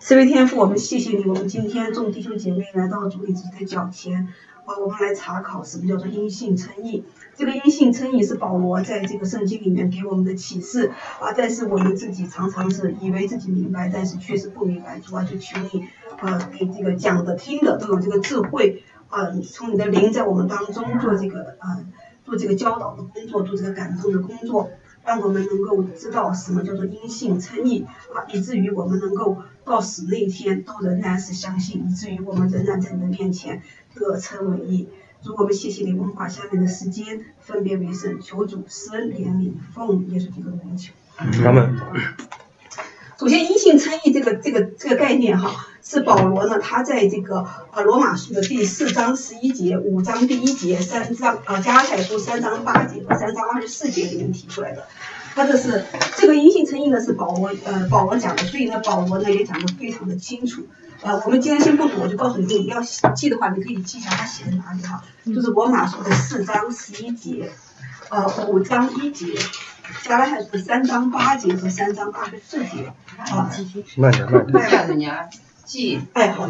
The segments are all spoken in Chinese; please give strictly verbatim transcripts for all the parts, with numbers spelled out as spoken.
慈悲天父，我们谢谢你，我们今天众弟兄姐妹来到主你自己的脚前，啊，我们来查考什么叫做因信称义。这个因信称义是保罗在这个圣经里面给我们的启示啊，但是我们自己常常是以为自己明白，但是确实不明白。主啊，就求你啊，给这个讲的听的都有这个智慧啊，从你的灵在我们当中做这个啊，做这个教导的工作，做这个感动的工作。让我们能够知道什么叫做因信称义啊，以至于我们能够到死那一天都仍然是相信，以至于我们仍然在你的面前得称为义。主，我们谢谢你，我们把下面的时间分别为圣，求主施恩怜悯，奉耶稣基督的名求。 阿门。 首先，因信称义这个这个这个概念哈，是保罗呢他在这个呃罗马书的第四章十一节、五章第一节、三章啊加拉太书三章八节和三章二十四节里面提出来的。他这是这个因信称义呢是保罗呃保罗讲的，所以呢保罗呢也讲得非常的清楚。呃，我们今天先不读，我就告诉你，你要记的话，你可以记一下他写在哪里哈，就是罗马书的四章十一节，呃五章一节。加拉太书三章八节和三章二十四节，啊， 慢点慢点。 慢点，你啊，记。 哎，好的。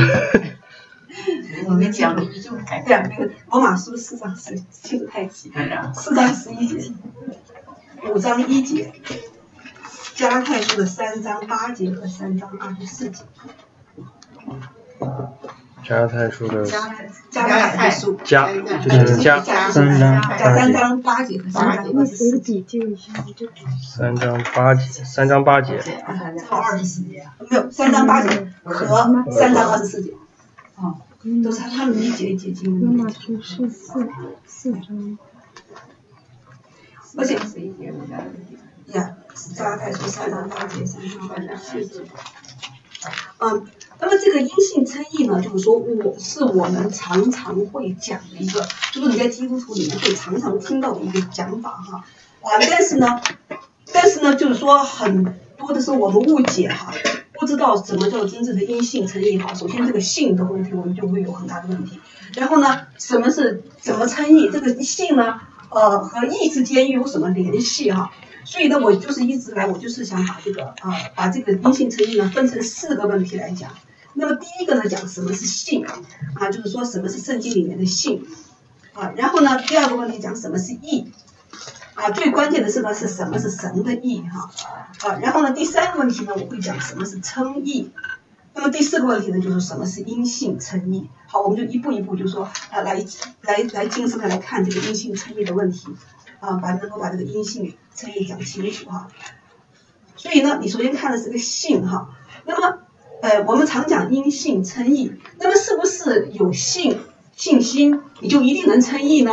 我们讲的一就改。 对啊，那个罗马书四章十，记得太急。四章十一节，五章一节，加拉太书的三章八节和三章二十四节。 加拉太书的加拉太书加就是加三章加三章八节和三章二十四节。 三章八节，三章八节。 到二十四节，没有三章八节和三章二十四节。哦，都是他们一节一节经文。 罗马书是四四章。 而且呀，加拉太书三章八节，三章二十四节。嗯。那么这个因信称义呢，就是说我是我们常常会讲的一个，就是你在基督徒里面会常常听到的一个讲法哈。啊，但是呢，但是呢，就是说很多的时候我们误解哈，不知道什么叫真正的因信称义哈。首先这个信的问题我们就会有很大的问题，然后呢，什么是怎么称义？这个信呢，呃，和义之间又有什么联系哈？所以呢，我就是一直来，我就是想把这个啊、呃，把这个因信称义呢分成四个问题来讲。那么第一个呢，讲什么是信啊，就是说什么是圣经里面的信啊。然后呢，第二个问题讲什么是义啊，最关键的是呢是什么是神的义哈啊。然后呢，第三个问题呢，我会讲什么是称义。那么第四个问题呢，就是什么是因信称义。好，我们就一步一步就说啊，来来来精深的来看这个因信称义的问题啊，把能够把这个因信称义讲清楚哈。所以呢，你首先看的是个信哈，那么。呃，我们常讲因信称义，那么是不是有信信心，你就一定能称义呢？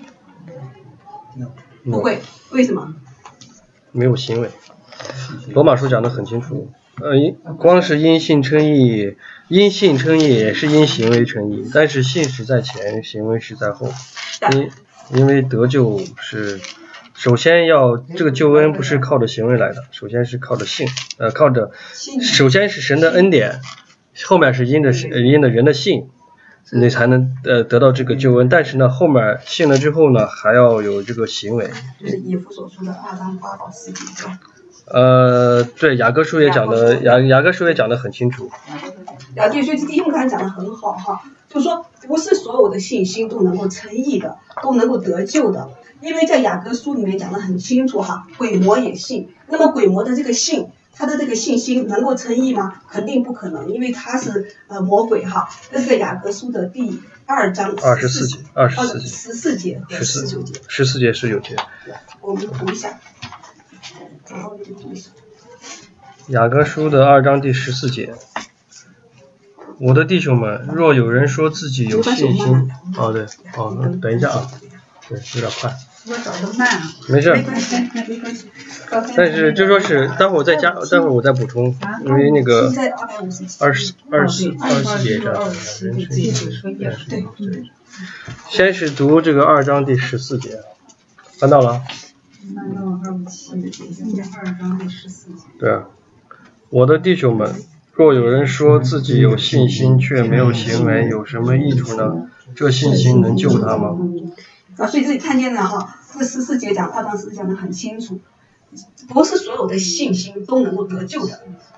不会，为什么？ 没有行为。罗马书讲得很清楚，呃，光是因信称义，因信称义也是因行为称义，但是信是在前，行为是在后。因因为得救是。首先要这个救恩不是靠着行为来的，首先是靠着信，呃，靠着，首先是神的恩典，后面是因着因着人的信，你才能呃得到这个救恩。但是呢，后面信了之后呢，还要有这个行为。 就是以弗所书的二章八到十节。 呃，对，雅各书也讲的，雅雅各书也讲得很清楚。 啊，对，所以弟兄刚才讲得很好哈，就是说不是所有的信心都能够称义的，都能够得救的。因为在雅各书里面讲得很清楚哈，鬼魔也信。那么鬼魔的这个信，他的这个信心能够称义吗？肯定不可能，因为他是呃魔鬼哈。这是在雅各书的第二章二十四节、二十四节、 十四节和十九节。 十四节、十九节。 我们读一下，然后就读一下。 雅各书的二章第十四节。我的弟兄们，若有人说自己有信心，哦对，哦，等一下啊，对，有点快。 我找的慢啊。 没事。 没关系，没关系。 但是就说是，待会儿我再加，待会儿我再补充，因为那个二十二十二十节上，人是对对。先是读这个二章第十四节，翻到了。 翻到二五七，二章第十四节。 对啊，我的弟兄们。若有人说自己有信心却没有行为，有什么益处呢？这信心能救他吗？ 啊，所以这里看见了哈，这十四节讲二章十四讲得很清楚，不是所有的信心都能够得救的。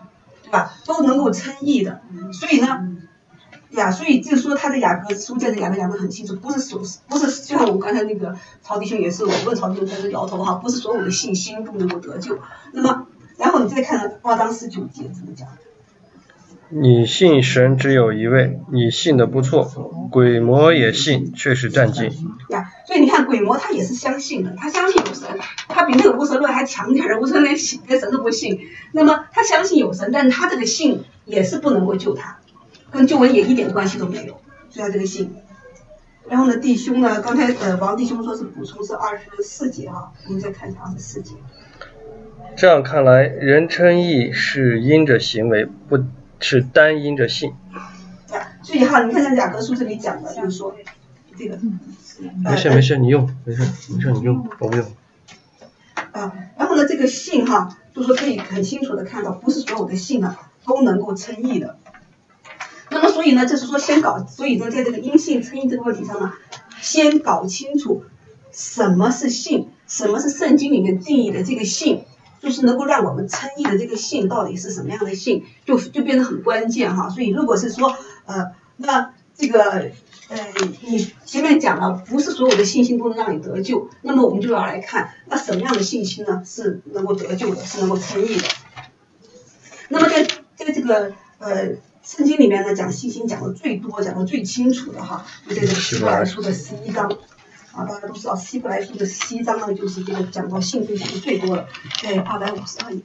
对吧？都能够称义的。所以呢，呀，所以就是说他的雅各书在这雅各讲得很清楚，不是所不是就像我们刚才那个曹弟兄也是，我问曹弟兄在这摇头哈，不是所有的信心都能够得救。那么，然后你再看二章十九节怎么讲？ 你信神只有一位，你信的不错，鬼魔也信，却是战兢。 呀，所以你看鬼魔他也是相信的，他相信有神，他比那个无神论还强点儿，无神论连连神都不信。那么他相信有神，但是他这个信也是不能够救他，跟救恩也一点关系都没有，所以他这个信。然后呢，弟兄呢，刚才呃王弟兄说是补充是二十四节哈，我们再看一下二十四节。 这样看来，人称义是因着行为，不是单因着信。 呀，所以哈，你看像雅各书这里讲的，就是说这个。 没事没事，你用，没事没事你用，我不用。 啊，然后呢，这个信哈，就是说可以很清楚的看到，不是所有的信啊都能够称义的。那么所以呢，就是说先搞，所以呢，在这个因信称义这个问题上呢，先搞清楚什么是信，什么是圣经里面定义的这个信，就是能够让我们称义的这个信到底是什么样的信，就就变得很关键哈。所以如果是说呃，那这个。呃，你前面讲了，不是所有的信心都能让你得救，那么我们就要来看，那什么样的信心呢是能够得救的，是能够称义的。那么在在这个呃圣经里面呢，讲信心讲的最多、讲的最清楚的哈，就在这个希伯来书的十一章啊，大家都知道希伯来书的十一章呢，就是这个讲到信心讲的最多的，在二百五十二页。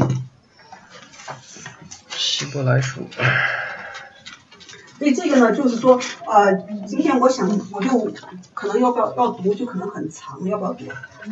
希伯来书。 所以这个呢，就是说，呃，今天我想，我就可能要不要要读，就可能很长，要不要读？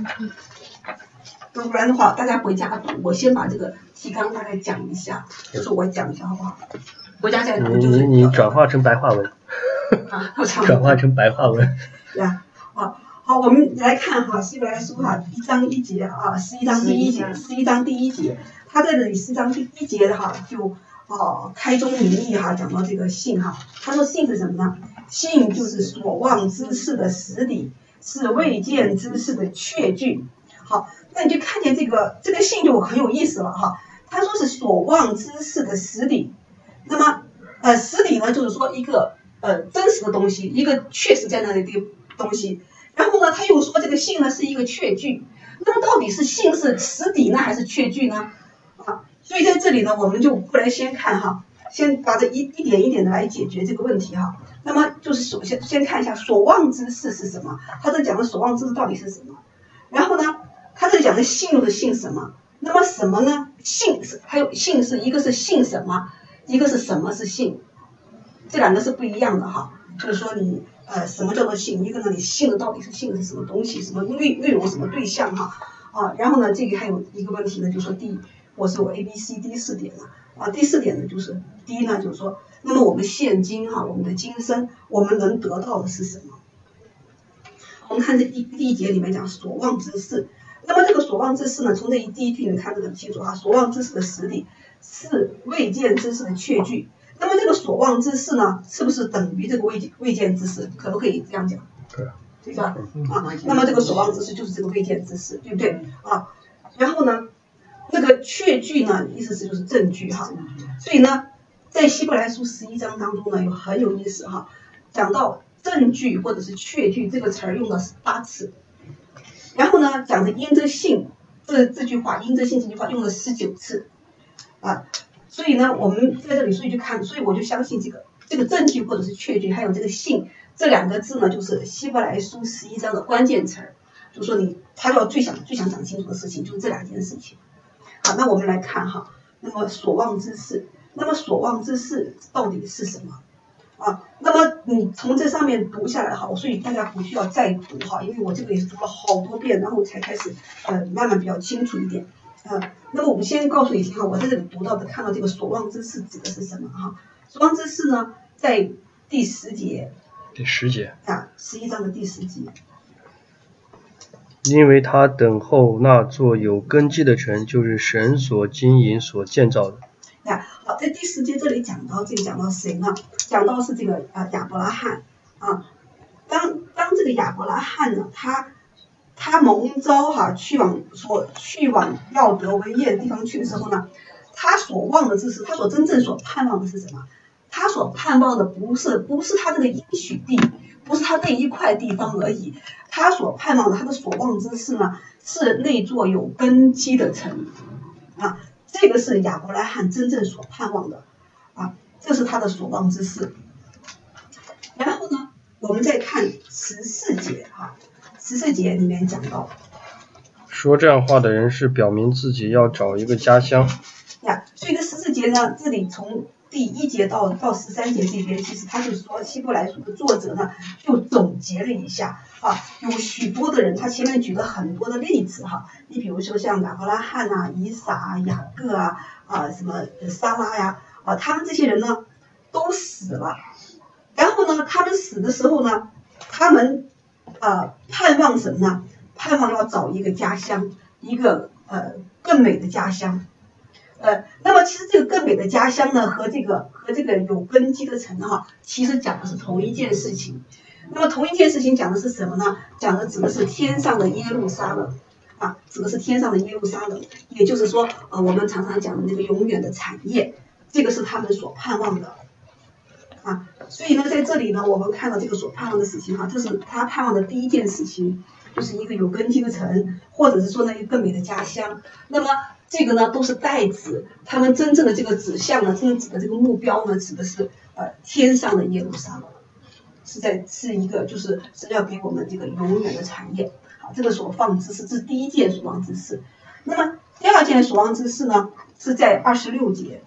要不然的话，大家回家读。我先把这个提纲大概讲一下，就是我讲一下，好不好？回家再读就是。 你你转化成白话文。 啊， 转化成白话文。 对啊，好，好，我们来看哈，希伯来书哈，一章一节啊，十一章第一节，十一章第一节，他在这里十一章第一节的哈就。哦，开宗明义哈，讲到这个信哈，他说信是什么呢？信就是所望之事的实底，是未见之事的确据。好，那你就看见这个这个信就很有意思了哈。他说是所望之事的实底，那么呃实底呢，就是说一个呃真实的东西，一个确实在那里的东西。然后呢，他又说这个信呢是一个确据。那么到底是信是实底呢，还是确据呢？啊？所以在这里呢，我们就过来先看哈，先把这一一点一点的来解决这个问题哈。那么就是首先先看一下所望之事是什么，他这讲的所望之事到底是什么？然后呢，他这讲的信又是信什么？那么什么呢？信是还有信是一个是信什么，一个是什么是信，这两个是不一样的哈。就是说你呃什么叫做信？一个呢你信的到底是信的是什么东西，什么内内容，什么对象哈啊。然后呢，这个还有一个问题呢，就是说第。或是我 A B C D 四点了啊，第四点呢就是第一呢就是说，那么我们现今哈，我们的今生我们能得到的是什么？我们看这第第一节里面讲所望之事，那么这个所望之事呢，从这一第一句你看得很清楚啊，所望之事的实底是未见之事的确据。那么这个所望之事呢，是不是等于这个未未见之事？可不可以这样讲？ 对， 对吧？啊，那么这个所望之事就是这个未见之事，对不对？啊，然后呢？那个确据呢，意思是就是证据哈，所以呢，在希伯来书十一章当中呢，有很有意思哈，讲到证据或者是确据这个词儿用的是八次，然后呢，讲的因着信这这句话，因着信这句话用了十九次，啊，所以呢，我们在这里所以就看，所以我就相信这个这个证据或者是确据，还有这个信这两个字呢，就是希伯来书十一章的关键词儿，就说你他要最想最想讲清楚的事情就是这两件事情。好，那我们来看哈，那么所望之事，那么所望之事到底是什么啊？那么你从这上面读下来哈，所以大家不需要再读哈，因为我这个也是读了好多遍，然后才开始呃慢慢比较清楚一点啊、呃。那么我们先告诉你哈，我在这里读到的看到这个所望之事指的是什么哈？所望之事呢，在第十节， 第十节啊，十一章的第十节。 因为他等候那座有根基的城，就是神所经营所建造的。 啊，好，在第十节这里讲到这个讲到谁呢？讲到是这个啊亚伯拉罕啊。当当这个亚伯拉罕呢，他他蒙召哈、啊、去往所去往要得为业的地方去的时候呢， 他所望的之事，他所真正所盼望的是什么？他所盼望的不是不是他这个应许地，不是他那一块地方而已，他所盼望的，他的所望之事呢，是那座有根基的城啊，这个是亚伯拉罕真正所盼望的啊，这是他的所望之事。然后呢，我们再看十四节哈、啊，十四节里面讲到， 说这样话的人是表明自己要找一个家乡。 呀，所以这十四节呢，这里从第一节到到十三节这边，其实他就是说希伯来书的作者呢，就总结了一下啊，有许多的人，他前面举了很多的例子哈，你比如说像亚伯拉罕啊、以撒啊、雅各啊、啊什么撒拉呀，啊，他们这些人呢都死了，然后呢，他们死的时候呢，他们呃盼望什么呢？盼望要找一个家乡，一个呃更美的家乡。呃，那么其实这个更美的家乡呢，和这个和这个有根基的城哈，其实讲的是同一件事情。那么同一件事情讲的是什么呢？讲的指的是天上的耶路撒冷啊，指的是天上的耶路撒冷，也就是说，呃，我们常常讲的那个永远的产业，这个是他们所盼望的啊。所以呢，在这里呢，我们看到这个所盼望的事情啊，这是他盼望的第一件事情，就是一个有根基的城，或者是说呢一个更美的家乡。那么这个呢都是代指，他们真正的这个指向呢，真正指的这个目标呢，指的是呃天上的耶路撒冷，是在是一个就是是要给我们这个永远的产业。好，这个所望之事，这是第一件所望之事。那么第二件所望之事呢，是在二十六节。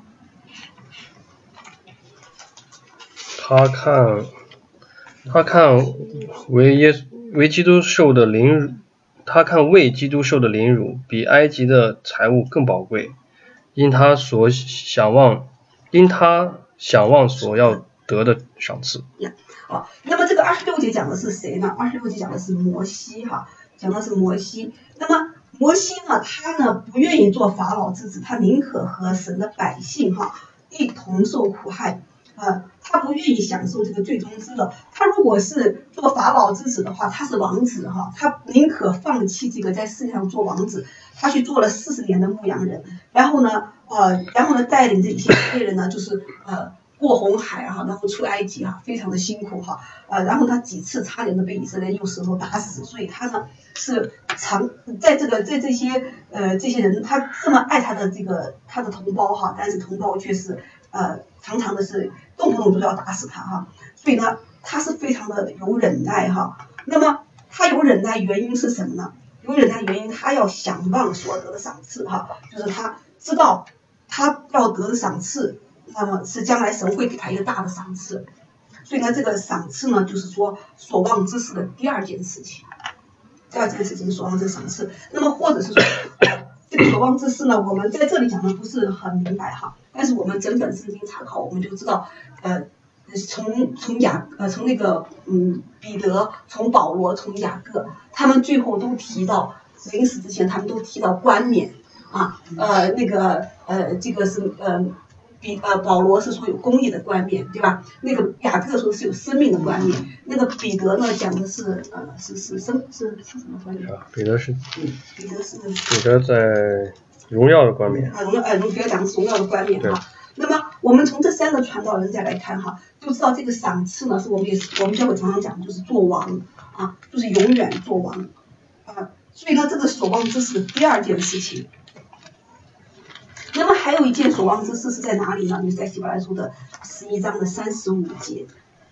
他看，他看为耶为基督受的凌辱。他看为基督受的凌辱比埃及的财物更宝贵，因他所想望，因他想望所要得的赏赐。 呀，好，那么这个二十六节讲的是谁呢？二十六节讲的是摩西哈，讲的是摩西。那么摩西呢，他呢不愿意做法老之子，他宁可和神的百姓哈一同受苦害。呃，他不愿意享受这个最终之乐。他如果是做法老之子的话，他是王子哈，他宁可放弃这个在世界上做王子，他去做了四十年的牧羊人，然后呢，呃，然后呢，带领着以色列人呢，就是呃过红海哈，然后出埃及哈，非常的辛苦哈，呃，然后他几次差点都被以色列用石头打死，所以他呢是常在这个在这些呃这些人，他这么爱他的这个他的同胞哈，但是同胞却是呃。常常的是动不动就要打死他哈，所以呢，他是非常的有忍耐哈。那么他有忍耐原因是什么呢？有忍耐原因，他要想望所得的赏赐哈，就是他知道他要得的赏赐，那么是将来神会给他一个大的赏赐。所以呢，这个赏赐呢，就是说所望之事的第二件事情，第二件事情所望之赏赐。那么或者是说。这个所望之事呢，我们在这里讲的不是很明白哈，但是我们整本圣经查考，我们就知道，呃，从从雅呃从那个嗯彼得，从保罗，从雅各，他们最后都提到临死之前，他们都提到冠冕啊，呃那个呃这个是呃比呃保罗是说有公义的冠冕，对吧？那个雅各说是有生命的冠冕，那个彼得呢讲的是呃是是生是是什么冠冕？ 啊，彼得是嗯，彼得是彼得在荣耀的冠冕。 啊，荣耀呃，荣不要讲荣耀的冠冕哈。那么我们从这三个传道人再来看哈，就知道这个赏赐呢，是我们也是我们教会常常讲，就是做王啊，就是永远做王啊。所以呢，这个所望之事的第二件事情。那么还有一件所望之事是在哪里呢？就是在希伯来书的十一章的三十五节。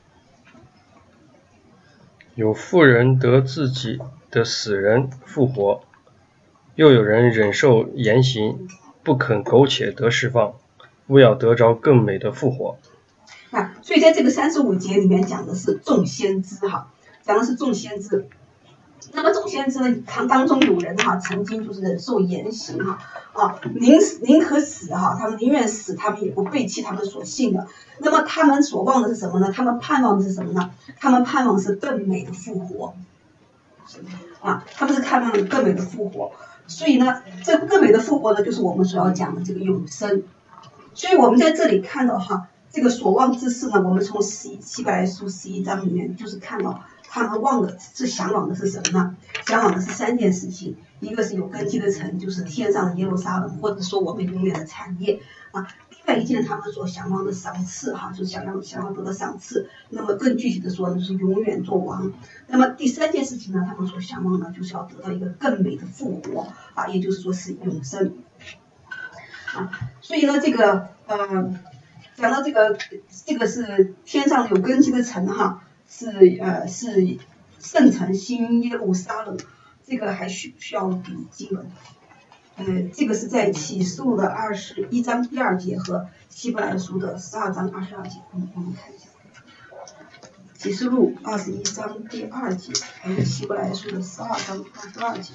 有妇人得自己的死人复活，又有人忍受严刑，不肯苟且得释放，为要得着更美的复活。 那所以在这个三十五节里面讲的是众先知哈，讲的是众先知。那么众先知呢，当当中有人哈，曾经就是忍受严刑哈，啊，宁宁可死哈，他们宁愿死，他们也不背弃他们所信的。那么他们所望的是什么呢？他们盼望的是什么呢？他们盼望是更美的复活，啊，他们是盼望更美的复活。所以呢，这更美的复活呢，就是我们所要讲的这个永生。所以我们在这里看到哈，这个所望之事呢，我们从希希伯来书十一章里面就是看到他们望的是向往的是什么呢？向往的是三件事情，一个是有根基的城，就是天上的耶路撒冷，或者说我们永远的产业啊。另外一件他们所向往的赏赐哈，就是想要想要得到赏赐。那么更具体的说呢，就是永远做王。那么第三件事情呢，他们所向往的就是要得到一个更美的复活啊，也就是说是永生啊。所以呢，这个呃。讲到这个，这个是天上有根基的城哈，是呃是圣城新耶路撒冷，这个还需需要读经文。呃，这个是在启示录的二十一章第二节和希伯来书的十二章二十二节，嗯，我们看一下。启示录二十一章第二节，还有希伯来书的十二章二十二节。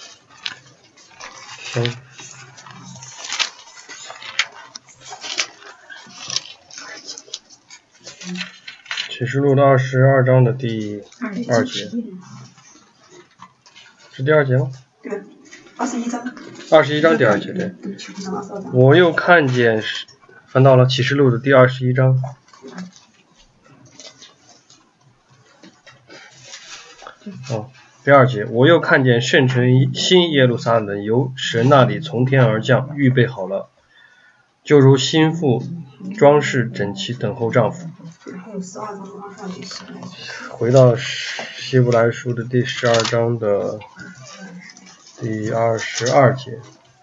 行。启示录的二十二章的第二节，是第二节吗？ 对，二十一章。 二十一章第二节，对。我又看见，翻到了启示录的第二十一章。哦，第二节，我又看见圣城新耶路撒冷由神那里从天而降，预备好了，就如新妇装饰整齐等候丈夫。回到希伯来书的第十二章的第二十二节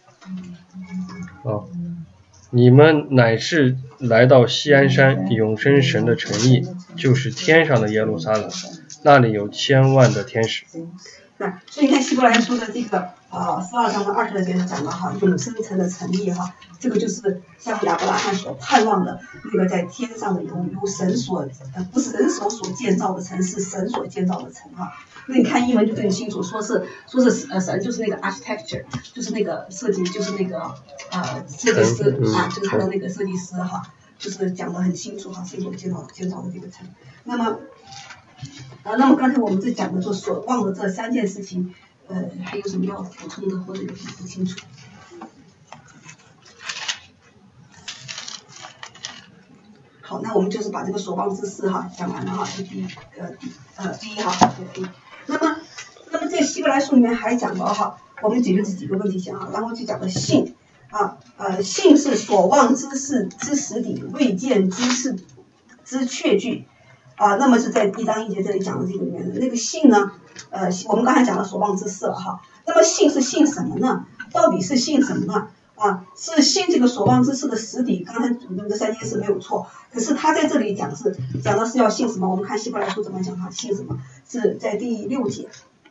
啊，你们乃是来到锡安山永生神的城邑，就是天上的耶路撒冷，那里有千万的天使。 那所以你看希伯来书的这个呃十二章的二十二节讲的哈，永生城的城邑哈，这个就是像亚伯拉罕所盼望的那个在天上的由由神所呃不是人手所建造的城，是神所建造的城哈。那你看英文就更清楚，说是说是呃神就是那个 architecture， 就是那个设计，就是那个呃设计师啊，就是他的那个设计师哈，就是讲得很清楚哈，神所建造建造的这个城。那么。啊，那么刚才我们在讲的就所望的这三件事情，呃，还有什么要补充的或者有什么不清楚？好，那我们就是把这个所望之事哈讲完了哈，这第一呃呃第一哈，对。那么，那么在希伯来书里面还讲到哈，我们解决这几个问题先啊，然后就讲的信啊，呃，信是所望之事之实底，未见之事之确据。啊，那么是在一章一节这里讲的这个里面的那个信呢，呃，我们刚才讲了所望之事了哈。那么信是信什么呢？到底是信什么呢？啊，是信这个所望之事的实底。刚才我们的三件事没有错，可是他在这里讲是讲的是要信什么？我们看希伯来书怎么讲哈，信什么？是在第六节。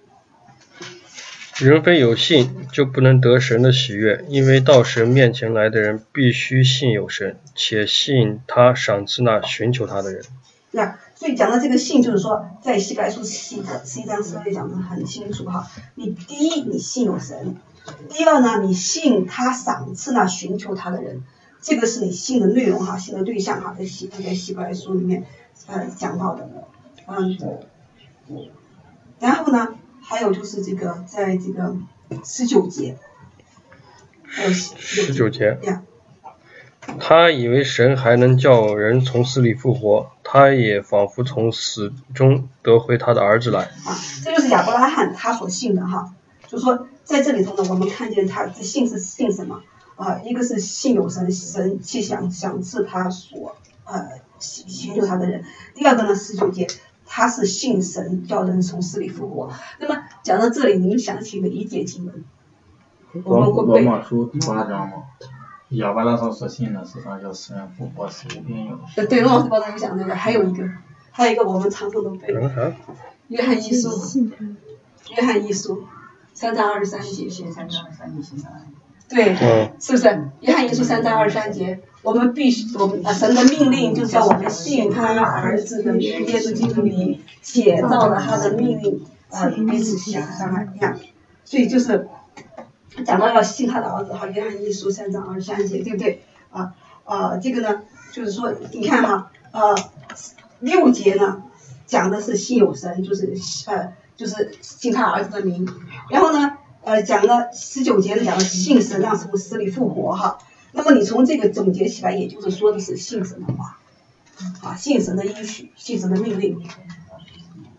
人非有信，就不能得神的喜悦，因为到神面前来的人必须信有神，且信他赏赐那寻求他的人。 那所以讲到这个信，就是说，在希伯来书十一章十二节讲得很清楚哈。你第一，你信有神；第二呢，你信他赏赐那寻求他的人。这个是你信的内容哈，信的对象哈，在希在希伯来书里面呃讲到的。嗯，然后呢，还有就是这个在这个十九节，还有十九节。 呀。 他以为神还能叫人从死里复活，他也仿佛从死中得回他的儿子来。 啊，这就是亚伯拉罕他所信的哈，就是说在这里头呢，我们看见他这信是信什么啊？一个是信有神，神去想想赐他所呃寻求他的人；第二个呢，十九节他是信神叫人从死里复活。那么讲到这里，你们想起哪一节经文？我们会背。 罗马书第八章吗？亚伯拉罕所信的是上叫死人复活，是无边有的。 呃，对，罗马书八章有讲那个，还有一个，还有一个我们常常都背。约翰一书，约翰一书，三章二十三节。 三章二十三节，三章二十三节。 对，嗯、是不是？约翰一书三章二十三节，我们必须，我们啊，神的命令就是要我们信他儿子的耶稣基督里，且照了他的命令，呃，彼此相爱一样。所以就是。讲到要信他的儿子哈，约翰一书三章二十三节，对不对？啊啊，这个呢，就是说，你看哈，呃，六节呢讲的是信有神，就是呃，就是信他儿子的名。然后呢，呃，讲了十九节呢讲的信神让从死里复活哈。那么你从这个总结起来，也就是说的是信神的话，啊，信神的应许，信神的命令。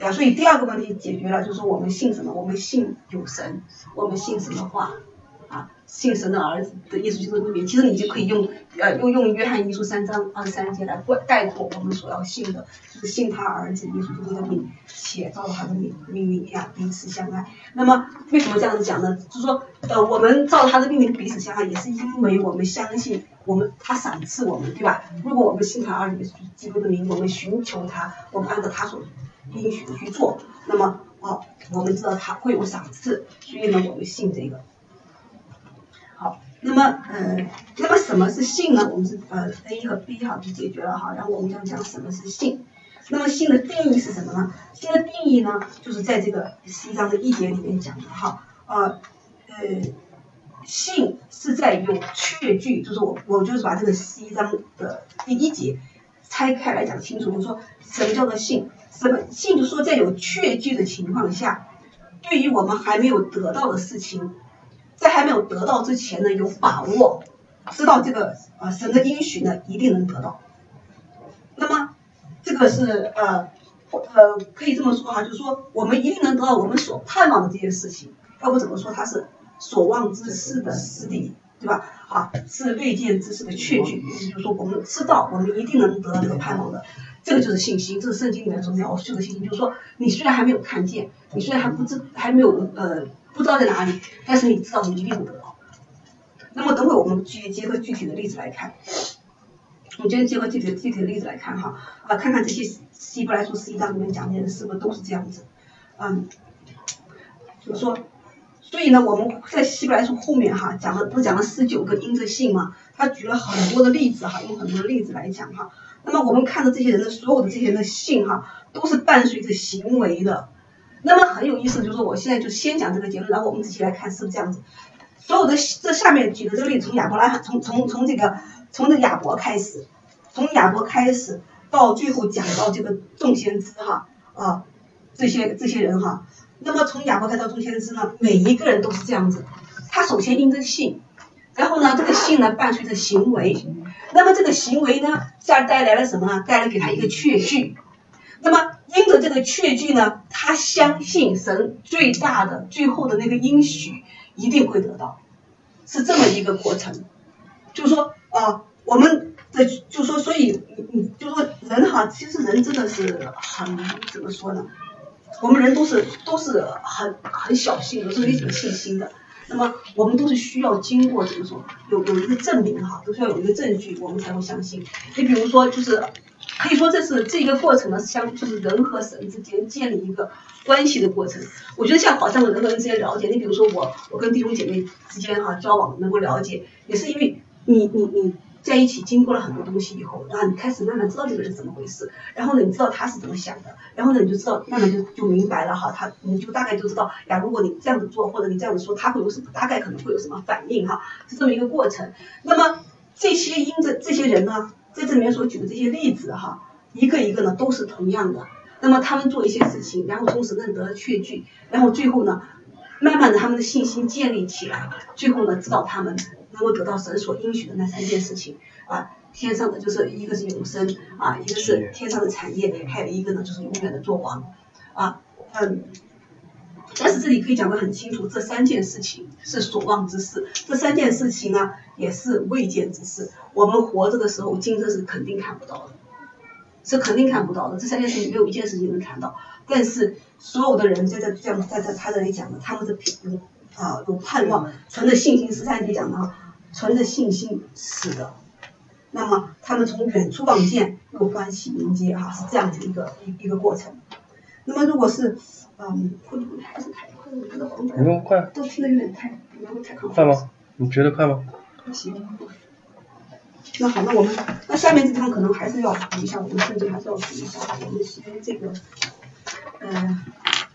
对啊，所以第二个问题解决了，就是说我们信什么？我们信有神，我们信神的话。啊，信神的儿子的意思就是里面，其实你就可以用呃用用约翰一书三章二十三节来概括我们所要信的，就是信他儿子耶稣基督的名，且照他的命命令一样彼此相爱。那么为什么这样子讲呢？就是说呃我们照他的命令彼此相爱，也是因为我们相信我们他赏赐我们，对吧？如果我们信他儿子耶稣基督的名，我们寻求他，我们按照他所应许的去做，那么哦我们知道他会有赏赐，所以呢我们信这个。好，那么呃，那么什么是信呢？我们是呃 A 和 B 哈就解决了哈，然后我们将讲什么是信。那么信的定义是什么呢？信的定义呢，就是在这个十一章的一节里面讲的哈，呃呃，信是在有确据，就是我我就是把这个十一章的第一节拆开来讲清楚，就是说什么叫做信？什么信？就是说在有确据的情况下，对于我们还没有得到的事情。在还没有得到之前呢，有把握，知道这个呃神的应许呢一定能得到。那么这个是呃呃可以这么说哈，就是说我们一定能得到我们所盼望的这些事情，要不怎么说它是所望之事的实底，对吧？啊，是未见之事的确据，也就是说我们知道我们一定能得到这个盼望的，这个就是信心，这是圣经里面所描述的信心，就是说你虽然还没有看见，你虽然还不知还没有呃。不知道在哪里，但是你知道你一定能得到。那么等会我们结结合具体的例子来看，我们今天结合具体的具体的例子来看哈，啊，看看这些希伯来书十一章里面讲的人是不是都是这样子，嗯，就是说，所以呢，我们在希伯来书后面哈讲了，不是讲了十九个因着信吗？他举了很多的例子哈，用很多的例子来讲哈。那么我们看到这些人的所有的这些人的信哈，都是伴随着行为的。那么很有意思，就是说我现在就先讲这个结论，然后我们仔细来看是不是这样子。所有的这下面举的这个例子，从亚伯拉罕，从从从这个从这个亚伯开始，从亚伯开始到最后讲到这个众先知哈啊这些这些人哈。那么从亚伯开始到众先知呢，每一个人都是这样子。他首先因着信，然后呢这个信呢伴随着行为，那么这个行为呢下带来了什么呢？带来给他一个确据。那么因着这个确据呢，他相信神最大的最后的那个应许一定会得到，是这么一个过程。就是说啊、呃，我们的就是说，所以你你就是说人哈，其实人真的是很怎么说呢？我们人都是都是很很小心的，是没什么信心的。那么我们都是需要经过怎么说，有有一个证明哈，都需要有一个证据，我们才会相信。你比如说就是。可以说这是这个过程呢，相就是人和神之间建立一个关系的过程。我觉得像好像人和人之间了解，你比如说我我跟弟兄姐妹之间哈交往能够了解，也是因为你你你在一起经过了很多东西以后，然后你开始慢慢知道这个人是怎么回事，然后呢你知道他是怎么想的，然后呢你就知道慢慢就就明白了哈，他你就大概就知道呀，如果你这样子做或者你这样子说，他会有什么大概可能会有什么反应哈，是这么一个过程。那么这些因着这些人呢。在这里面所举的这些例子哈，一个一个呢都是同样的。那么他们做一些事情，然后从神那得了确据，然后最后呢，慢慢的他们的信心建立起来，最后呢知道他们能够得到神所应许的那三件事情啊，天上的就是一个是永生啊，一个是天上的产业，还有一个呢就是永远的作王啊，嗯。但是这里可以讲得很清楚，这三件事情是所望之事，这三件事情呢也是未见之事。我们活着的时候，今生是肯定看不到的，是肯定看不到的。这三件事情没有一件事情能看到。但是所有的人在这这样在这他这里讲的，他们是有啊有盼望，存着信心。十三节讲的，存着信心是的。那么他们从远处望见，又欢喜迎接哈，是这样子一个一一个过程。那么如果是嗯，会不会还是太快？我觉得黄不用快， 都听得有点太，有点太快吗？你觉得快吗？ 行。那好，那我们那下面这地方可能还是要补一下，我们甚至还是要补一下。我们先这个，呃，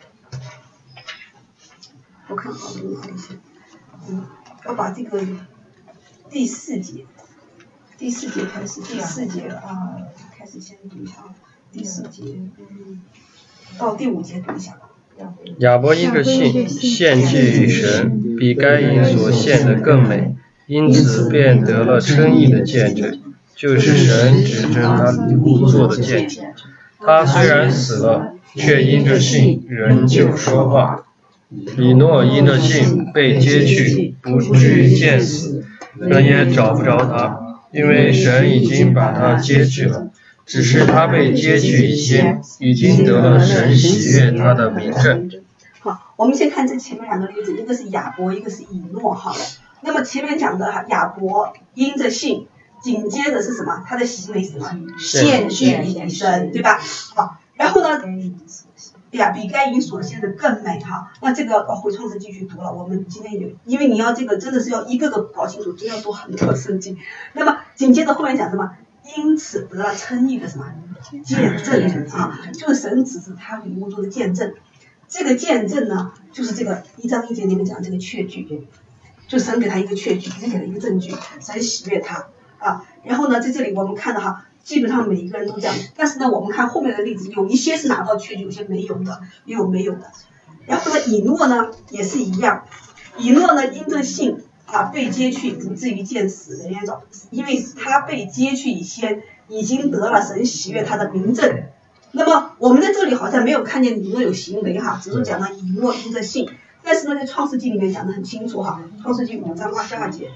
我看好了哪里先，嗯，要把这个第四节，第四节开始，第四节啊，开始先读一下啊，第四节，嗯。到第五节读一下吧。 亚伯因着信献祭于神，比该隐所献的更美，因此便得了称义的见证，就是神指证他做的见证。他虽然死了， 却因着信仍旧说话。以诺因着信被接去，不至于见死，人也找不着他，因为神已经把他接去了。只是他被接去以先，已经得了神喜悦他的名证。 好，我们先看这前面两个例子，一个是亚伯，一个是以诺。好了，那么前面讲的哈，亚伯因着信，紧接着是什么？他的行为是什么？献血以身，对吧？好，然后呢？对呀，比该隐所献的更美哈。那这个回创世继续读了，我们今天有，因为你要这个真的是要一个个搞清楚，真要读很多圣经。那么紧接着后面讲什么？因此得了称义的什么见证啊？就是神指示他礼物做的见证。这个见证呢，就是这个一章一节里面讲这个确据，就神给他一个确据，神给了一个证据，神喜悦他啊。然后呢，在这里我们看到哈。基本上每一个人都这样，但是呢，我们看后面的例子，有一些是拿到确据，有些没有的，也有没有的。然后呢，以诺呢也是一样，以诺呢因着信啊被接去，不至于见死人也找，因为他被接去以先，已经得了神喜悦他的名证。那么我们在这里好像没有看见以诺有行为哈，只是讲了以诺因着信。但是呢，在创世纪里面讲得很清楚哈，创世纪五章二十二节。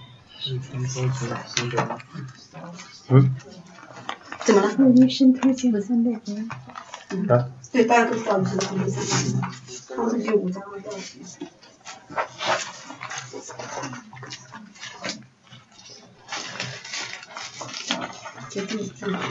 嗯。 怎么了？ 因神推荐三百个。 嗯，啊、对，大家都知道你是推荐三百个。创世纪五章二十二节。这第几节？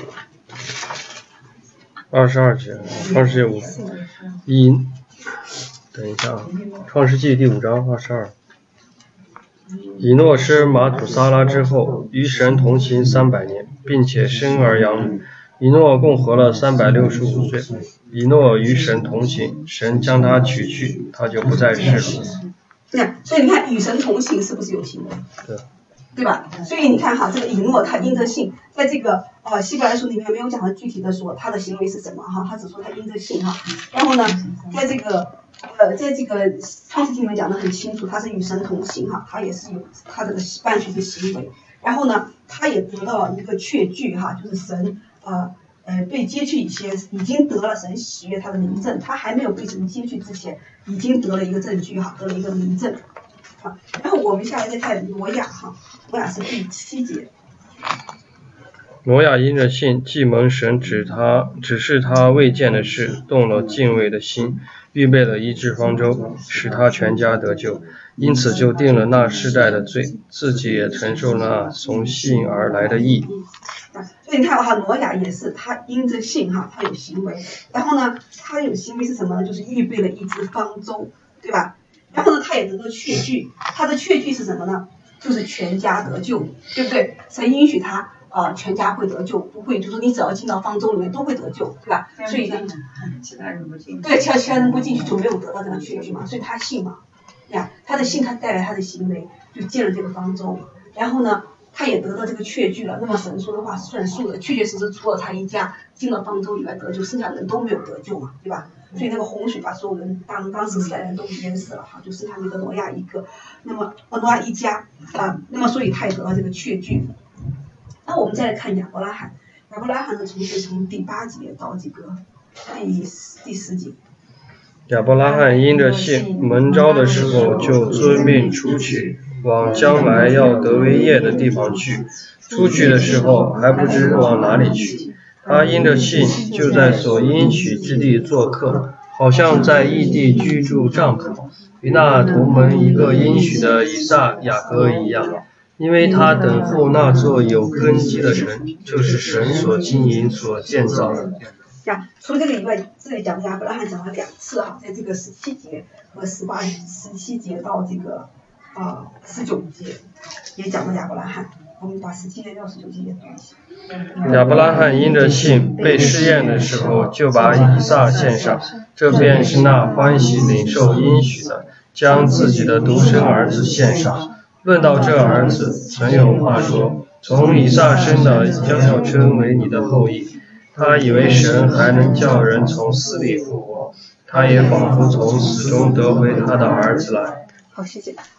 二十二节，创世纪五。以，等一下啊，创世纪第五章二十二。以诺生马土撒拉之后，与神同行三百年，并且生儿养女。以诺共活了三百六十五岁。以诺与神同行，神将他取去，他就不在世了。 对，所以你看，与神同行是不是有行为？ 对。 对吧？所以你看哈，这个以诺他因着信，在这个呃希伯来书里面没有讲的具体的说他的行为是什么哈，他只说他因着信哈。然后呢，在这个呃在这个创世纪里面讲的很清楚，他是与神同行哈，他也是有他这个伴随的行为。然后呢，他也得到了一个确据哈，就是神呃呃被接去以前，已经得了神喜悦他的名证，他还没有被神接去之前，已经得了一个证据哈，得了一个名证。好，然后我们下来再看挪亚哈，挪亚是第七节。 挪亚因着信，既蒙神指他指示他未见的事，动了敬畏的心，预备了一只方舟，使他全家得救，因此就定了那世代的罪，自己也承受了从信而来的义。 所以你看哈，挪亚也是他因着信哈，他有行为，然后呢，他有行为是什么呢？就是预备了一只方舟，对吧？然后呢，他也得到确据，他的确据是什么呢？就是全家得救，对不对？神允许他呃全家会得救，不会就是你只要进到方舟里面都会得救，对吧？所以呢， 其他人不进去。 对，其他其他人不进去就没有得到这个确据嘛，所以他信嘛，呀，他的信他带来他的行为，就进了这个方舟，然后呢，他也得到这个确据了。那么神说的话是算数的，确确实实除了他一家进了方舟以外得救，剩下人都没有得救嘛，对吧？所以那个洪水把所有人当当时四百人都淹死了哈，就剩下那个挪亚一个，那么挪亚一家啊，那么所以他也得到这个确据。那我们再来看亚伯拉罕，亚伯拉罕的从是从第八节到这个第第十节。 亚伯拉罕因着信，蒙召的时候就遵命出去，往将来要得为业的地方去。出去的时候还不知往哪里去。他因着信，就在所应许之地做客，好像在异地居住帐篷，与那同门一个应许的以撒、雅各一样，因为他等候那座有根基的城，就是神所经营、所建造的。 呀，除了这个以外，这里讲亚伯拉罕讲了两次哈，在这个十七节和十八十七节到这个啊十九节也讲了亚伯拉罕。我们把十七节到十九节也读一下。 亚伯拉罕因着信被试验的时候，就把以撒献上，这便是那欢喜领受应许的，将自己的独生儿子献上。论到这儿子，曾有话说：从以撒生的将要称为你的后裔。他以为神还能叫人从死里复活，他也仿佛从死中得回他的儿子来。 好，谢谢啊。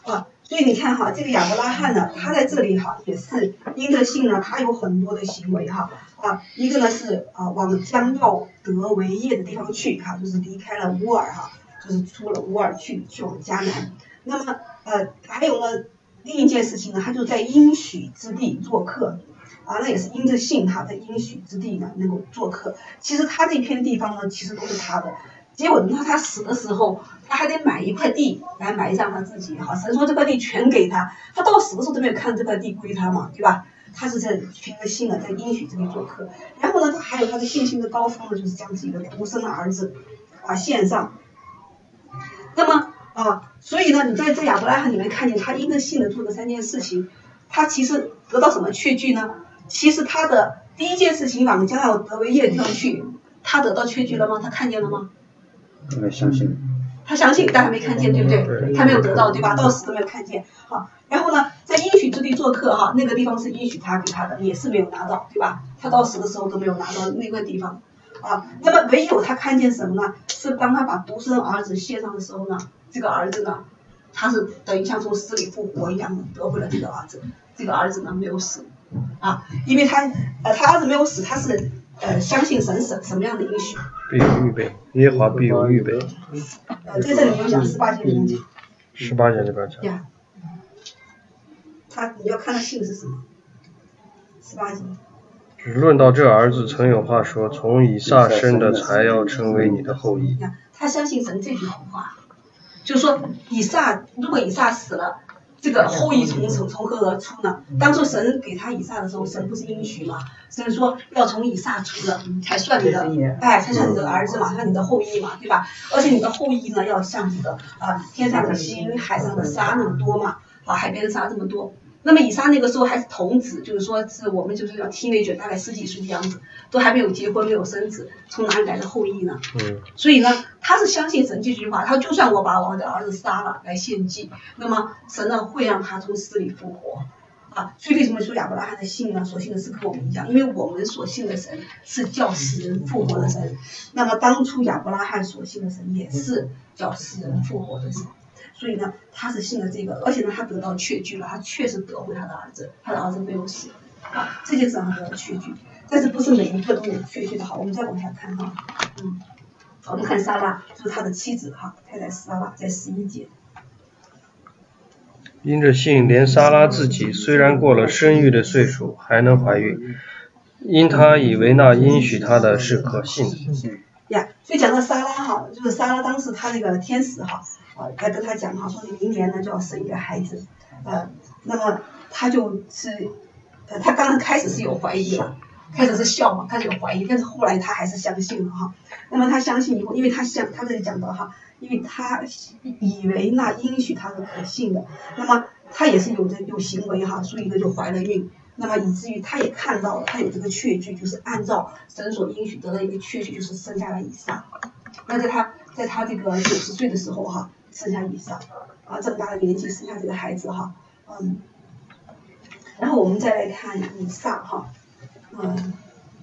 所以你看哈，这个亚伯拉罕呢，他在这里哈也是因着信呢，他有很多的行为哈啊，一个呢是啊往将要得为业的地方去哈，就是离开了乌尔哈，就是出了乌尔去去往迦南。那么呃还有呢另一件事情呢，他就在应许之地做客。啊，那也是因着信他在应许之地呢能够做客。其实他这片地方呢，其实都是他的。结果呢，他死的时候，他还得买一块地来埋葬他自己。哈，神说这块地全给他，他到死的时候都没有看这块地归他嘛，对吧？他是在凭着信呢，在应许之地做客。然后呢，他还有他的信心的高峰呢，就是将自己的独生的儿子啊献上。那么啊，所以呢，你在这亚伯拉罕里面看见他因着信的做的三件事情，他其实得到什么确据呢？其实他的第一件事情往将要得为业的地方去，他得到确据了吗？他看见了吗？ 应该相信。 他相信，但还没看见，对不对？他没有得到，对吧？到死都没有看见。好，然后呢，在应许之地做客，哈，那个地方是应许他给他的，也是没有拿到，对吧？他到死的时候都没有拿到那个地方。啊，那么唯有他看见什么呢？是当他把独生儿子献上的时候呢，这个儿子呢，他是等于像从死里复活一样的得回了这个儿子。这个儿子呢没有死。啊，因为他呃他儿子没有死，他是呃相信神什什么样的应许？ 必有预备，耶和华必有预备。 呃，在这里面讲十八节里面讲。 十八节里边讲。 呀，他你要看他信是什么？十八节。 论到这儿子，曾有话说：“从以撒生的才要成为你的后裔。” 他相信神这句话，就是说以撒，如果以撒死了。这个后裔从从从何而出呢？当初神给他以撒的时候，神不是应许吗？神说要从以撒出的才算你的，哎，才算你的儿子嘛，算你的后裔嘛，对吧？而且你的后裔呢，要像这个啊天上的星、海上的沙那么多嘛，啊海边的沙这么多。那么以撒那个时候还是童子，就是说是我们就是叫 teenager， 大概十几岁的样子，都还没有结婚，没有生子，从哪里来的后裔呢？ 嗯。 所以呢，他是相信神这句话，他就算我把我的儿子杀了来献祭，那么神呢会让他从死里复活。啊，所以为什么说亚伯拉罕的信呢？所信的是跟我们一样，因为我们所信的神是叫死人复活的神，那么当初亚伯拉罕所信的神也是叫死人复活的神。所以呢，他是信了这个，而且呢，他得到确据了，他确实得回他的儿子，他的儿子没有死，啊，这件事让他得到确据，但是不是每一个都有确据的。好，我们再往下看哈，嗯，好，我们看撒拉，就是他的妻子哈，太太撒拉，在十一节。 因着信，连撒拉自己虽然过了生育的岁数，还能怀孕，因他以为那应许他的是可信的。 呀，所以讲到撒拉哈，就是撒拉当时他那个天使哈。啊，来跟他讲哈，说你明年呢就要生一个孩子，呃，那么他就是，呃，他刚刚开始是有怀疑的，开始是笑嘛，开始有怀疑，但是后来他还是相信了哈。那么他相信以后，因为他想，他这里讲到哈，因为他以为那应许他是可信的，那么他也是有着有行为哈，所以呢就怀了孕。那么以至于他也看到了，他有这个确据，就是按照神所应许得到一个确据，就是生下了以撒。那在他在他这个九十岁的时候哈。生下以撒，啊，这么大的年纪生下这个孩子哈，嗯，然后我们再来看以撒哈，嗯，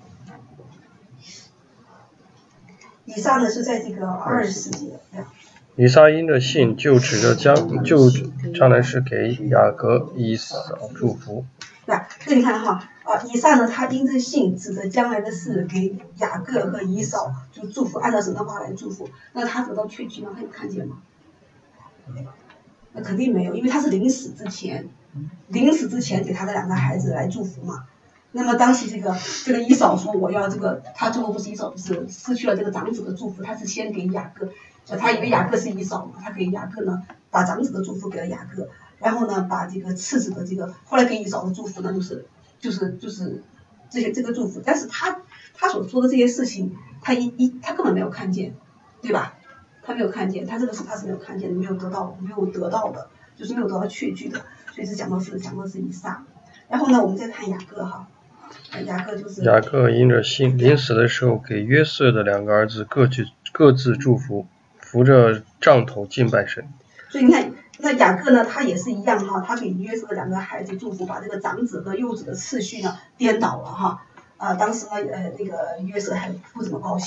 以撒呢是在这个二十四节。 以撒因着信，就指着将就将来是给雅各、以扫祝福。 对吧？这你看哈，啊，以撒呢，他因着信指着将来的事给雅各和以扫就祝福，按照神的话来祝福。那他得到确据吗？他有看见吗？那肯定没有，因为他是临死之前，临死之前给他的两个孩子来祝福嘛。那么当时这个这个以扫说我要这个，他最后不是以扫不是失去了这个长子的祝福，他是先给雅各，他以为雅各是以扫嘛，他给雅各呢把长子的祝福给了雅各，然后呢把这个次子的这个后来给以扫的祝福呢就是就是就是这些这个祝福，但是他他所说的这些事情，他一一他根本没有看见，对吧？他没有看见，他这个是他是没有看见的，没有得到，没有得到的，就是没有得到确据的，所以是讲到是讲到是以撒。然后呢，我们再看雅各哈，雅各就是雅各因着信，临死的时候给约瑟的两个儿子各自各自祝福，扶着杖头敬拜神。 所以你看，那雅各呢，他也是一样哈，他给约瑟的两个孩子祝福，把这个长子和幼子的次序呢颠倒了哈。啊、呃，当时呢，呃，那个约瑟还不怎么高兴。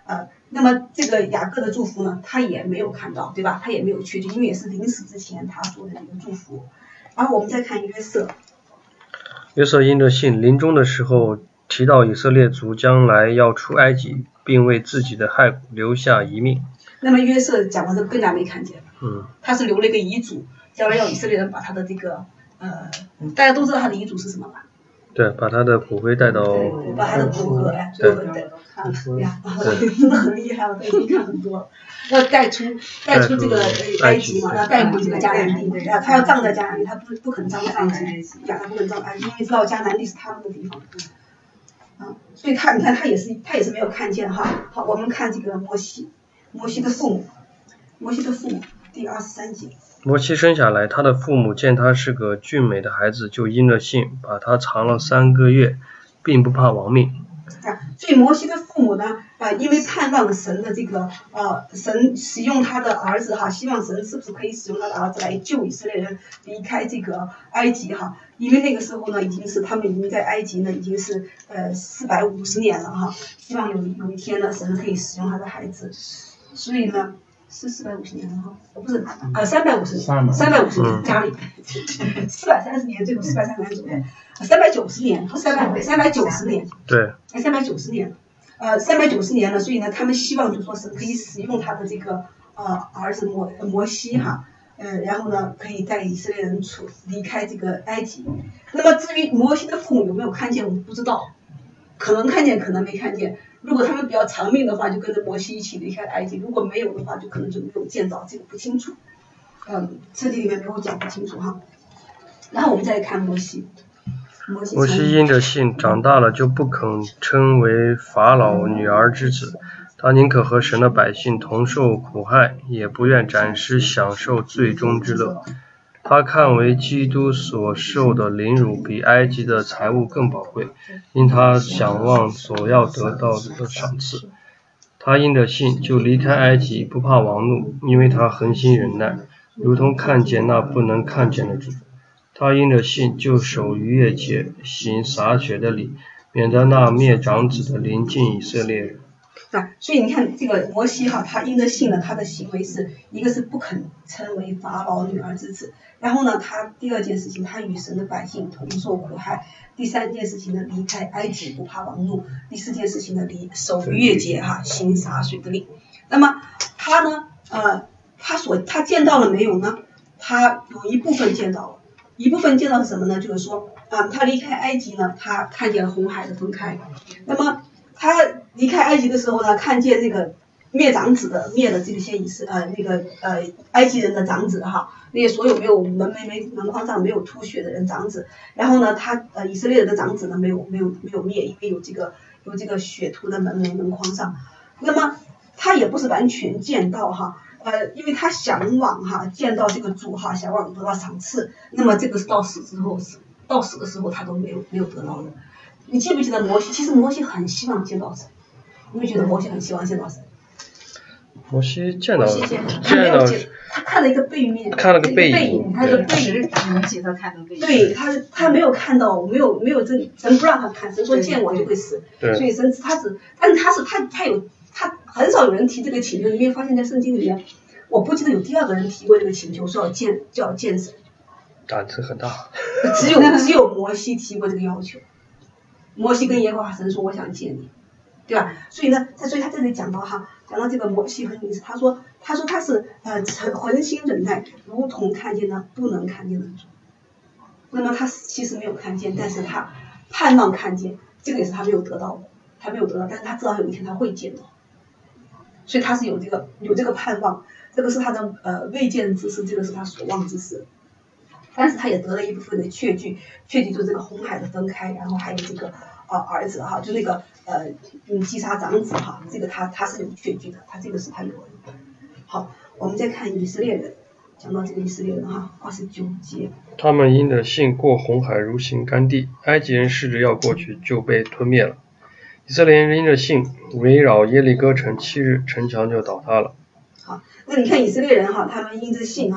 呃，那么这个雅各的祝福呢，他也没有看到，对吧？他也没有确据，因为也是临死之前他说的这个祝福。然后我们再看约瑟。 约瑟因着信，临终的时候提到以色列族将来要出埃及，并为自己的骸骨留下遗命。 那么约瑟讲的这个更加没看见， 嗯， 他是留了一个遗嘱，将来要以色列人把他的这个呃，大家都知道他的遗嘱是什么吧？ 对，把他的骨灰带到， 把他的骨骼哎， 对对对呀，真的很厉害了，他已经看很多了。要带出带出这个埃及嘛，要带回这个迦南地，啊，他要葬在迦南地，他不不肯葬在埃及，呀，他不肯葬在埃及，因为知道迦南地是他们的地方。啊，所以他你看他也是他也是没有看见哈。好，我们看这个摩西，摩西的父母，摩西的父母第二十三节。 摩西生下来，他的父母见他是个俊美的孩子，就因着信把他藏了三个月，并不怕亡命。 啊，所以摩西的父母呢，呃，因为盼望神的这个呃，神使用他的儿子哈，希望神是不是可以使用他的儿子来救以色列人离开这个埃及哈？因为那个时候呢，已经是他们已经在埃及呢，已经是呃四百五十年了哈，希望有有一天呢，神可以使用他的孩子，所以呢。是四百五十年了哈，不是呃三百五十年，三百五十年加里四百三十年，最后四百三十年左右，三百九十年，不是三百五，三百九十年， 对， 三百九十年，呃，三百九十年了，所以呢，他们希望就说是可以使用他的这个呃儿子摩摩西哈，呃，然后呢，可以带以色列人出离开这个埃及。那么至于摩西的父母有没有看见，我们不知道，可能看见，可能没看见。如果他们比较长命的话，就跟着摩西一起离开埃及；如果没有的话，就可能就没有见到，这个不清楚。嗯，圣经里面没有讲不清楚哈。然后我们再看摩西，摩西摩西因着信长大了，就不肯称为法老女儿之子，他宁可和神的百姓同受苦害，也不愿暂时享受最终之乐。他看为基督所受的凌辱比埃及的财物更宝贵，因他想望所要得到的赏赐。他因着信就离开埃及，不怕王怒，因为他恒心忍耐，如同看见那不能看见的主。他因着信就守逾越节，行洒血的礼，免得那灭长子的临近以色列人。 啊，所以你看这个摩西哈，他因着信呢，他的行为是一个是不肯称为法老女儿之子，然后呢，他第二件事情，他与神的百姓同受苦害；第三件事情呢，离开埃及不怕王怒；第四件事情呢，离守逾越节哈，行洒水的礼。那么他呢，呃，他所他见到了没有呢？他有一部分见到了，一部分见到是什么呢？就是说啊、呃，他离开埃及呢，他看见红海的分开。那么他离开埃及的时候呢，看见那个灭长子的灭了这些以色呃那个呃埃及人的长子哈，那些所有没有门没没门框上没有吐血的人长子，然后呢他呃以色列人的长子呢没有没有没有灭，因为有这个有这个血涂的门楣门框上，那么他也不是完全见到哈，呃因为他向往哈见到这个主哈，向往得到赏赐，那么这个是到死之后死到死的时候他都没有没有得到的。你记不记得摩西？其实摩西很希望见到神，你会觉得摩西很希望见到神。 摩西见到， 见到，他看了一个背面， 看了个背影，他的背影，对他他没有看到，没有没有真神不让他看，神说见我就会死，所以神他只，但是他是他他有他很少有人提这个请求，你没有发现在圣经里面，我不记得有第二个人提过这个请求，说要见就要见神， 胆子很大， 只有只有摩西提过这个要求。摩西跟耶和华神说：“我想见你，对吧？”所以呢，所以他这里讲到哈，讲到这个摩西和女士，他说，他说他是呃恒心忍耐，如同看见那不能看见的主。那么他其实没有看见，但是他盼望看见，这个也是他没有得到的，他没有得到，但是他知道有一天他会见到，所以他是有这个有这个盼望，这个是他的呃未见之事，这个是他所望之事。但是他也得了一部分的确据，确据就是这个红海的分开，然后还有这个呃儿子哈，就那个呃嗯击杀长子哈，这个他他是有确据的，他这个是他有的。好，我们再看以色列人，讲到这个以色列人哈，二十九节。 他们因着信过红海如行干地，埃及人试着要过去就被吞灭了。以色列人因着信围绕耶利哥城七日，城墙就倒塌了。 好，那你看以色列人哈，他们因着信哈。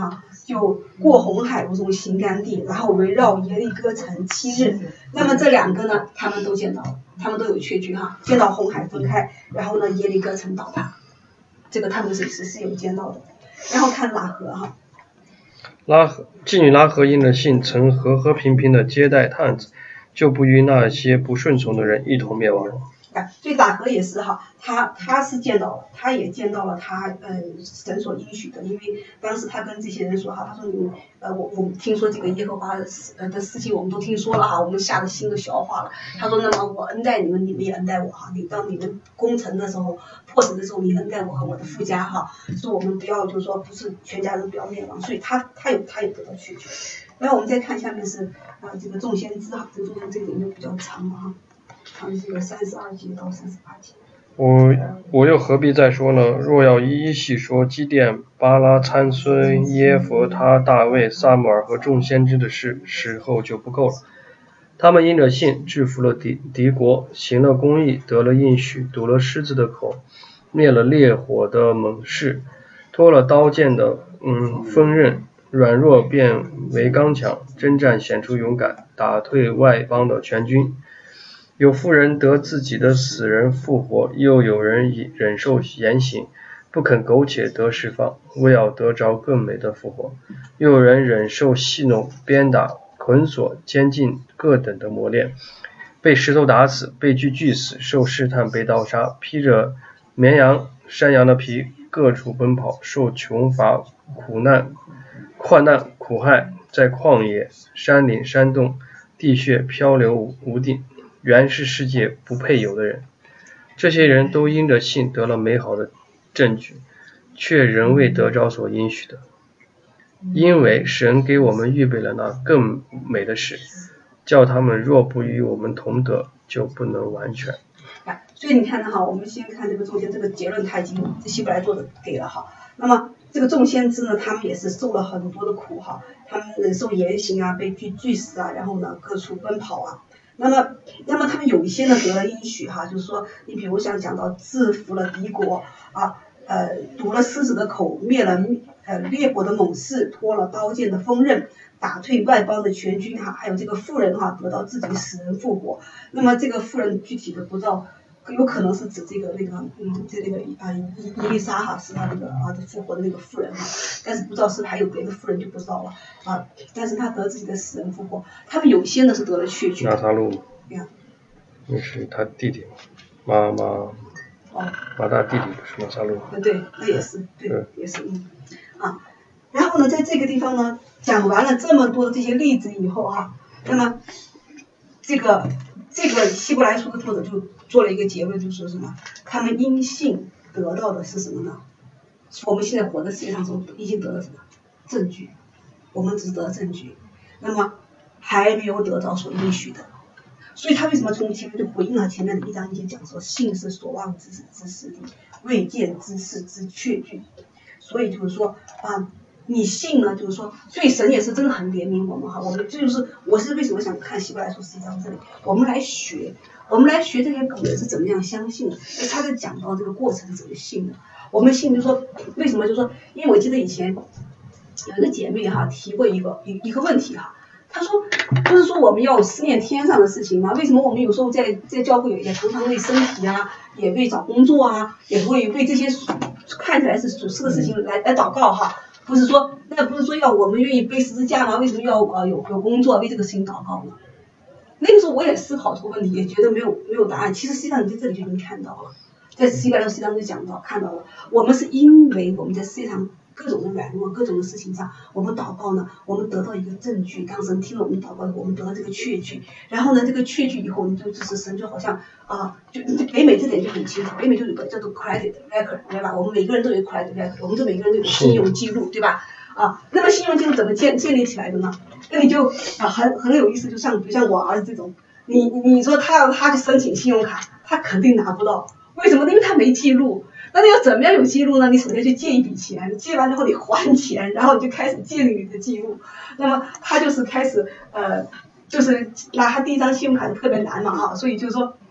就过红海如同行干地，然后围绕耶利哥城七日。那么这两个呢，他们都见到了，他们都有确据哈，见到红海分开，然后呢耶利哥城倒塌，这个他们是是是有见到的。然后看拉合哈， 拉合妓女拉合因着信，曾和和平平的接待探子，就不与那些不顺从的人一同灭亡了。 啊，所以拉合也是哈，他他是见到了，他也见到了他呃神所应许的，因为当时他跟这些人说哈，他说你们呃我我们听说这个耶和华的事呃的事情我们都听说了哈，我们下了心都消化了。他说那么我恩待你们，你们也恩待我哈，你当你们攻城的时候破城的时候，你恩待我和我的夫家哈，说我们不要就是说不是全家人不要灭亡，所以他他有他有得到确据。然后我们再看下面是啊、呃、这个众先知哈，这个众先知里面比较长嘛哈。看这个三十二节到三十八节。 我我又何必再说呢？若要一一细说基甸、巴拉、参孙、耶弗他、大卫、撒母耳和众先知的事，时候就不够了。他们因着信制服了敌敌国，行了公义，得了应许，堵了狮子的口，灭了烈火的猛士，脱了刀剑的嗯锋刃，软弱变为刚强，征战显出勇敢，打退外邦的全军。有妇人得自己的死人复活，又有人以忍受严刑，不肯苟且得释放，为要得着更美的复活。又有人忍受戏弄、鞭打、捆锁、监禁各等的磨练，被石头打死，被锯锯死，受试探被刀杀，披着绵羊、山羊的皮，各处奔跑，受穷乏、苦难、患难、苦害，在旷野、山岭、山洞、地穴漂流无定。原是世界不配有的人，这些人都因着信得了美好的证据，却仍未得着所应许的，因为神给我们预备了那更美的事，叫他们若不与我们同得，就不能完全。 啊，所以你看哈，我们先看这个中间这个结论，他已经希伯来作者给了哈。那么这个众先知呢，他们也是受了很多的苦哈，他们忍受严刑啊，被锯锯死啊，然后呢各处奔跑啊。那么，那么他们有一些呢得了应许哈，就是说，你比如像讲到制服了敌国啊，呃，堵了狮子的口，灭了呃烈火的猛士，脱了刀剑的锋刃，打退外邦的全军哈，还有这个妇人哈得到自己死人复活。那么这个妇人具体的不知道，有可能是指这个那个嗯，这那个啊伊伊丽莎哈是他那个啊复活的那个妇人哈，但是不知道是不是还有别的妇人就不知道了啊。但是他得自己的死人复活，他们有些呢是得了确据。 拿撒路呀， 那是他弟弟妈妈， 哦， 马大弟弟不是拿撒路。 对对，那也是对，对也是嗯啊。然后呢，在这个地方呢，讲完了这么多的这些例子以后哈，那么这个这个希伯来书的作者就做了一个结论，就说什么？他们因信得到的是什么呢？我们现在活在世界上中，已经得了什么证据？我们只得了证据，那么还没有得到所应许的。所以他为什么从前面就回应了前面的一章一节讲说，信是所望之事之实的，未见之事之确据。所以就是说啊。你信呢，就是说，所以神也是真的很怜悯我们哈。我们这就是我是为什么想看希伯来书十一章这里，我们来学，我们来学这些古人是怎么样相信的，他在讲到这个过程怎么信的。我们信就是说，为什么就是说，因为我记得以前有一个姐妹哈提过一个一一个问题哈，她说不是说我们要思念天上的事情吗？为什么我们有时候在在教会也常常为身体啊，也为找工作啊，也会为这些看起来是属实的事情来来祷告哈？不是说，那不是说要我们愿意背十字架吗？为什么要呃有有工作为这个事情祷告呢？那个时候我也思考这个问题，也觉得没有没有答案。其实实际上你在这里就已经看到了，在希伯来书十一章就讲到看到了，我们是因为我们在世界上各种的软弱、各种的事情上，我们祷告呢，我们得到一个证据。当神听了我们祷告以后，我们得到这个确据。然后呢，这个确据以后，你就就是神就好像啊、呃，就北美这点就很清楚，北美就有个叫做 credit record， 对吧？我们每个人都有 credit record， 我们这每个人都有信用记录，对吧？啊，那么信用记录怎么建建立起来的呢？那你就啊很很有意思，就像比如像我儿子这种，你你说他要他去申请信用卡，他肯定拿不到，为什么？因为他没记录。那你要怎么样有记录呢？你首先去借一笔钱，借完之后你还钱，然后你就开始建立你的记录。那么他就是开始呃，就是拿他第一张信用卡就特别难嘛哈，所以就是说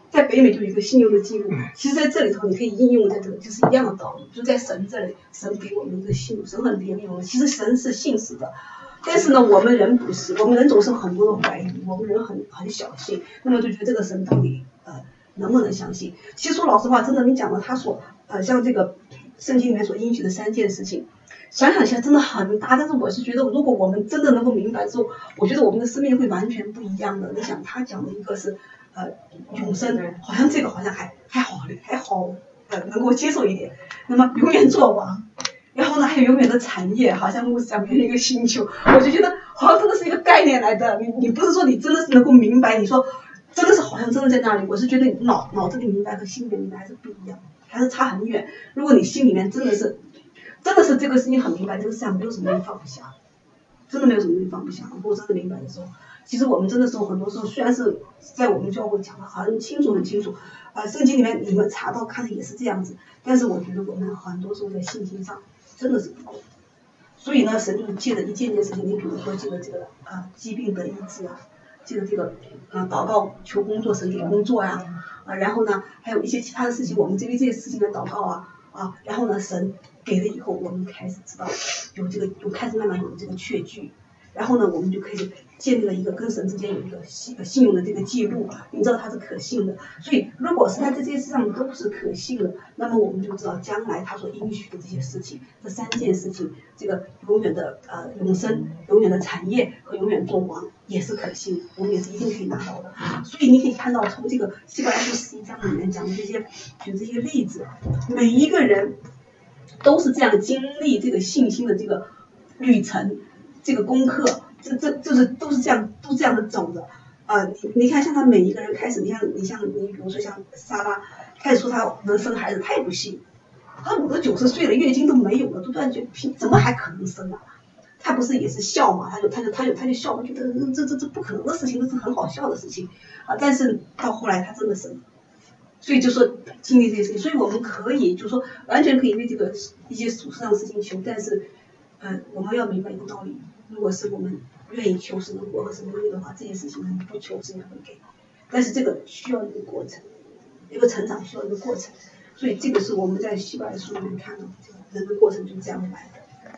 在北美就有一个信用的记录，其实在这里头你可以应用在这个，就是一样的道理，就在神这里，神给我们一个信，神很怜悯我们，其实神是信实的。但是呢，我们人不是，我们人总是很多的怀疑，我们人很很小心，那么就觉得这个神到底呃能不能相信？其实说老实话，真的你讲了他所呃像这个圣经里面所应许的三件事情，想想起来真的很大。但是我是觉得，如果我们真的能够明白之后，我觉得我们的生命会完全不一样的。你想他讲的一个是呃永生，好像这个好像还还好还好呃能够接受一点。那么永远做王。然后呢，还有永远的产业，好像牧师讲别的一个星球，我就觉得好像真的是一个概念来的。你你不是说你真的是能够明白，你说真的是好像真的在那里。我是觉得你脑脑子里明白和心里面明白还是不一样，还是差很远。如果你心里面真的是真的是这个事情很明白，这个世界上没有什么人放不下，真的没有什么人放不下。如果真的明白的时候，其实我们真的时候很多时候虽然是在我们教会讲的很清楚很清楚，啊、呃，圣经里面你们查到看的也是这样子，但是我觉得我们很多时候在信心上。真的是不够，所以呢，神就是借着一件件事情，你比如说借着这个啊、呃、疾病的医治啊，借着这个啊、呃、祷告求工作，神给工作呀、啊，啊然后呢还有一些其他的事情，我们针对这些事情来祷告啊啊，然后呢神给了以后，我们开始知道有这个，就开始慢慢有这个确据，然后呢我们就可以建立了一个跟神之间有一个信信用的这个记录，你知道它是可信的。所以如果是在这些事上都是可信的，那么我们就知道将来他所应许的这些事情，这三件事情，这个永远的呃永生、永远的产业和永远做王也是可信的，我们也是一定可以拿到的。所以你可以看到从这个希伯来书十一章里面讲的这些举这些例子，每一个人都是这样经历这个信心的这个旅程，这个功课。这这就是都是这样，都这样的走的，啊、呃，你你看像他每一个人开始，你像你像你比如说像莎拉，开始说她能生孩子，她也不信，她五十九十岁了，月经都没有了，都断绝，怎么还可能生啊？她不是也是笑嘛？她就她就她就她就笑，觉得这这这不可能的事情，这是很好笑的事情啊！但是到后来她真的生了，所以就说经历这些事情，所以我们可以就说完全可以为这个一些属世上的事情求，但是，呃，我们要明白一个道理。如果是我们愿意求神的国和神的律的话，这件事情我们不求神也会给，但是这个需要一个过程，一个成长需要一个过程，所以这个是我们在希伯来书里面看到的，这个人的过程就是这样来的。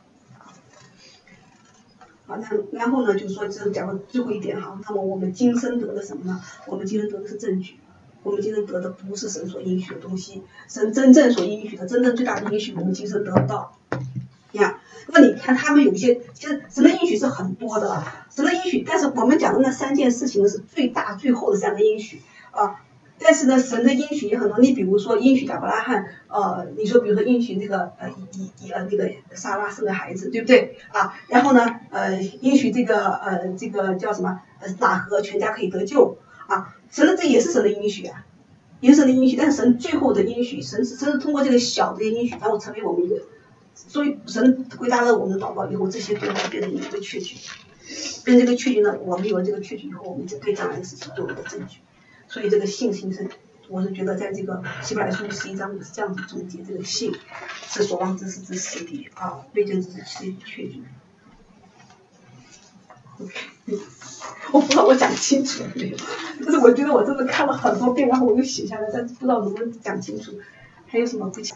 好，那然后呢，就是说，这讲到最后一点哈，那么我们今生得的什么呢？我们今生得的是证据，我们今生得的不是神所应许的东西，神真正所应许的，真正最大的应许，我们今生得不到。呀，那你看他们有一些，其实神的应许是很多的，神的应许，但是我们讲的那三件事情是最大最后的三个应许啊。但是呢，神的应许也很多，你比如说应许亚伯拉罕，呃，你说比如说应许那个呃以以呃那个撒拉生的孩子，对不对啊？然后呢，呃，应许这个呃这个叫什么呃喇合全家可以得救啊，神的这也是神的应许啊，也是神的应许，但是神最后的应许，神是神是通过这个小的应许，然后成为我们一个。所以神回答了我们的祷告以后，这些对我们变成一个确据，变成这个确据呢，我们有了这个确据以后，我们就对将来的事情做一个证据。所以这个信心是，我是觉得在这个希伯来书十一章是这样子总结，这个信是所望之事之实的啊，未见之事是确据。OK， 我不知道我讲清楚了没有，但是我觉得我真的看了很多遍，然后我又写下来，但是不知道能不能讲清楚。还有什么不清？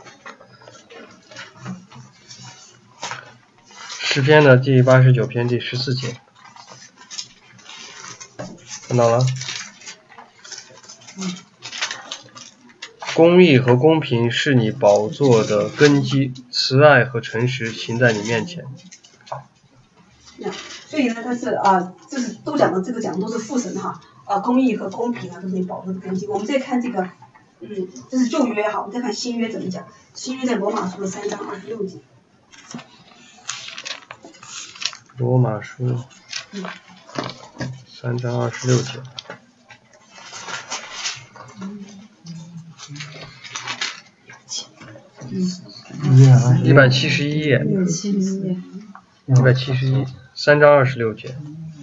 诗篇的第八十九篇第十四节，看到了？ 嗯。 公义和公平是你宝座的根基，慈爱和诚实行在你面前。 嗯、所以呢，但是啊、呃，这是都讲的这个讲的都是父神哈，啊、呃，公义和公平啊都是你宝座的根基。我们再看这个，嗯，这是旧约哈，我们再看新约怎么讲。新约在罗马书的三章二十六节。 罗马书三章二十六节，一百七十一页，一百七十一，三章二十六节。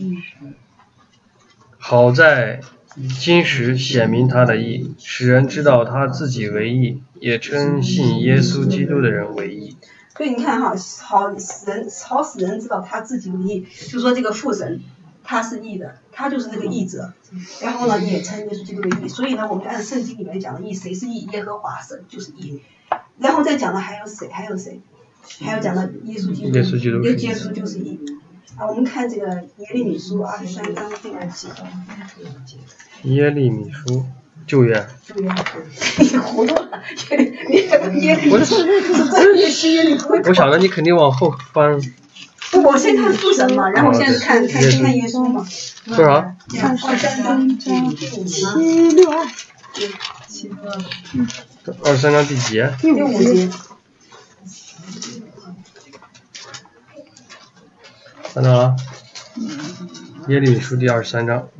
好在今时显明他的义，使人知道他自己为义，也称信耶稣基督的人为义。 所以你看哈，好使人好使人知道他自己为义，就说这个父神。他他是义的，他就是那个义者，然后呢也称耶稣基督为义，所以呢我们按圣经里面讲的义，谁是义？耶和华神就是义。然后再讲的还有谁？还有谁？还有讲的耶稣基督， 耶稣基督， 耶稣就是义。啊，我们看这个耶利米书二十三章第二节。 耶利米书旧约。 旧约，你糊涂了，耶利耶利米书是真耶是耶利米。 我想着你肯定往后翻。 不，我先看父神嘛，然后现在看看先看耶稣嘛。 多少？ 二十三章七六二。 二十三章第几节？ 第五节。 看到了，耶利米书第二十三章，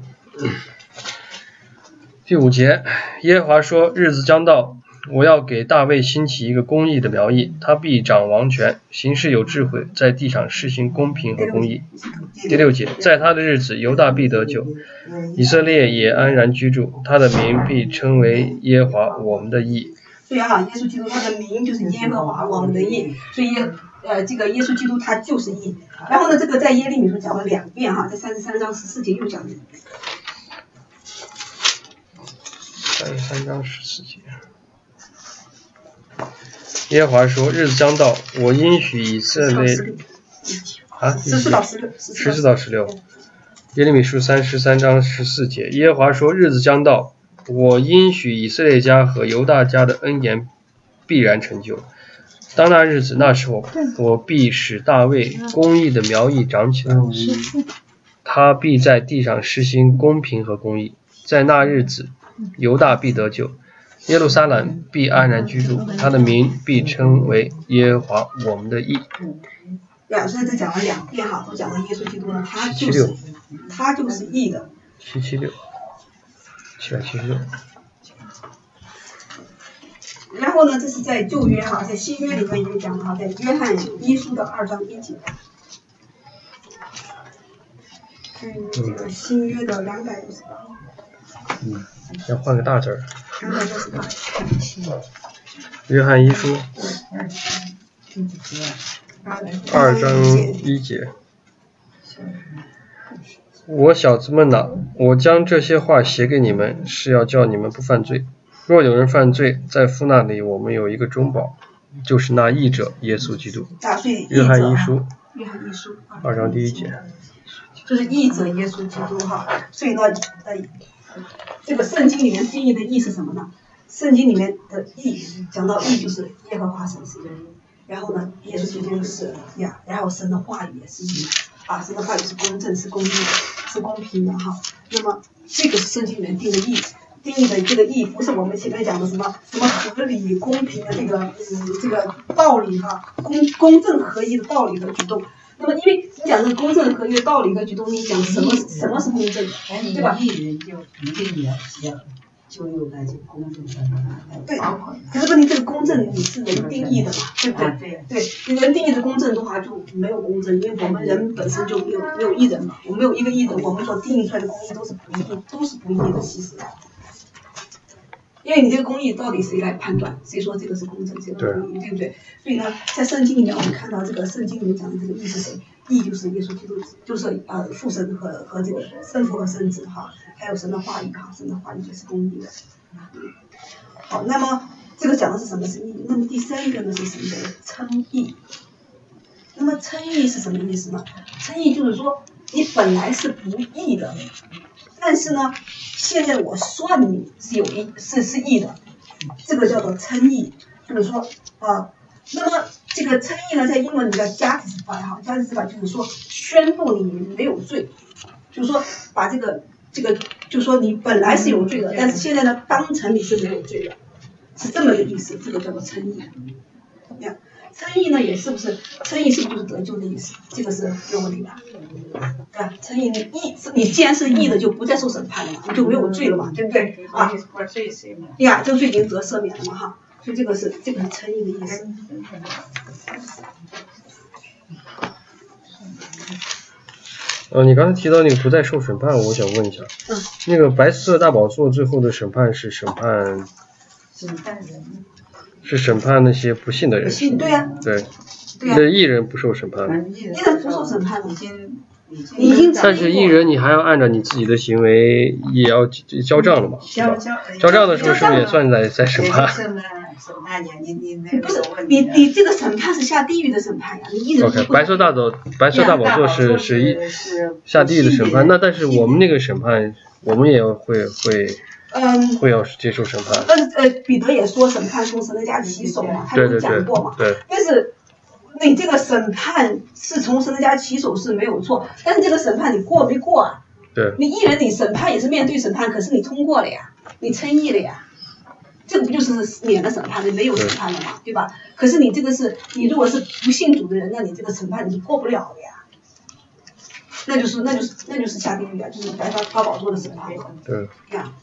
第五节，耶和华说：“日子将到，我要给大卫兴起一个公义的苗裔，他必掌王权，行事有智慧，在地上施行公平和公义。”第六节，在他的日子，犹大必得救，以色列也安然居住，他的名必称为耶和华我们的义。 对啊，耶稣基督他的名就是耶和华我们的义，所以耶呃这个耶稣基督他就是义。然后呢，这个在耶利米书讲了两遍哈，在三十三章十四节又讲了。 三十三章十四节，耶和华说：“日子将到，我应许以色列啊， 十四到十六， 十四到十六。耶利米书三十三章十四节，耶和华说：日子将到，我应许以色列家和犹大家的恩言必然成就。当那日子，那时候，我必使大卫公义的苗裔长起来，他必在地上施行公平和公义。在那日子，犹大必得救，耶路撒冷必安然居住，他的名必称为耶和华我们的义。 对，所以这讲了两遍哈，都讲了耶稣基督呢，他就是他就是义的。 七七六，七百七十六。 然后呢，这是在旧约哈，在新约里面也讲哈，在约翰一书的二章一节。嗯，这个新约的两百五十八。 嗯，要换个大字儿。 两百六十八。 约翰一书。二章一节。我小子们哪，我将这些话写给你们，是要叫你们不犯罪。若有人犯罪，在父那里我们有一个中保，就是那义者耶稣基督。约翰一书。 约翰一书。 二章第一节。 就是义者耶稣基督哈，所以呢，呃，这个圣经里面定义的义是什么呢？圣经里面的义讲到义就是耶和华神是义，然后呢，耶稣基督是呀，然后神的话语也是义啊，神的话语是公正、是公义的、是公平的哈。那么这个是圣经里面定的义，定义的这个义不是我们前面讲的什么什么合理、公平的这个嗯这个道理哈，公公正合一的道理和举动。那么，因为你讲这个公正合一的道理和举动，你讲什么什么是公正，对吧？ 艺人就一定要要就有那些公正的， 对。可是问题，这个公正你是人定义的嘛，对不对？对。对，你人定义的公正的话就没有公正，因为我们人本身就没有没有义人嘛，我们有一个义人，我们所定义出来的公义都是不义，都是不义的，其实。因为你这个公义到底谁来判断？谁说这个是公正，谁说公义，对不对？所以呢，在圣经里面我们看到这个圣经里面讲的这个义是谁？义就是耶稣基督，就是呃父神和和这个圣父和圣子哈，还有神的话语哈，神的话语就是公义的。好，那么这个讲的是什么是义？那么第三个呢是什么的称义？那么称义是什么意思呢？称义就是说你本来是不义的。但是呢，现在我算你是有义，是是义的，这个叫做称义，就是说啊、呃，那么这个称义呢，在英文里叫 justify 哈 ，justify 就是说宣布你没有罪，就是说把这个这个，就是说你本来是有罪的，但是现在呢，当成你是没有罪的，是这么个意思，这个叫做称义。怎么样？称义呢，也是不是称义是不是得救的意思？这个是没有问题的，对吧？称义你义，你既然是义的，就不再受审判了嘛，你就没有罪了嘛，对不对？啊，呀，这个罪已经得赦免了嘛，哈，所以这个是这个是称义的意思。 呃，你刚才提到那个不再受审判，我想问一下， 嗯， 那个白色大宝座最后的审判是审判？ 审判人。 是审判那些不信的人。 不信，对呀、啊。 对。 对呀、啊。 那义人不受审判。 义人不受审判， 已经你已经但是艺人你还要按照你自己的行为也要交账的嘛，对吧？交账的时候是不是也算在在审判？ 审判呀，你你那不是你你这个审判是下地狱的审判呀，你艺人 OK， 白色大宝白色大宝座是是一下地狱的审判，那但是我们那个审判，我们也会会嗯会要接受审判。 但是呃，彼得也说审判从神的家起手嘛，他有讲过嘛。 对对对对但是你这个审判是从神的家起手是没有错，但是这个审判你过没过啊？ 对。 你艺人你审判也是面对审判，可是你通过了呀，你称义了呀。这个不就是免了审判，你没有审判了嘛，对吧？可是你这个是，你如果是不信主的人，那你这个审判你是过不了的呀，那就是那就是那就是下地狱啊，就是白发发宝座的审判嘛。 对。 这样。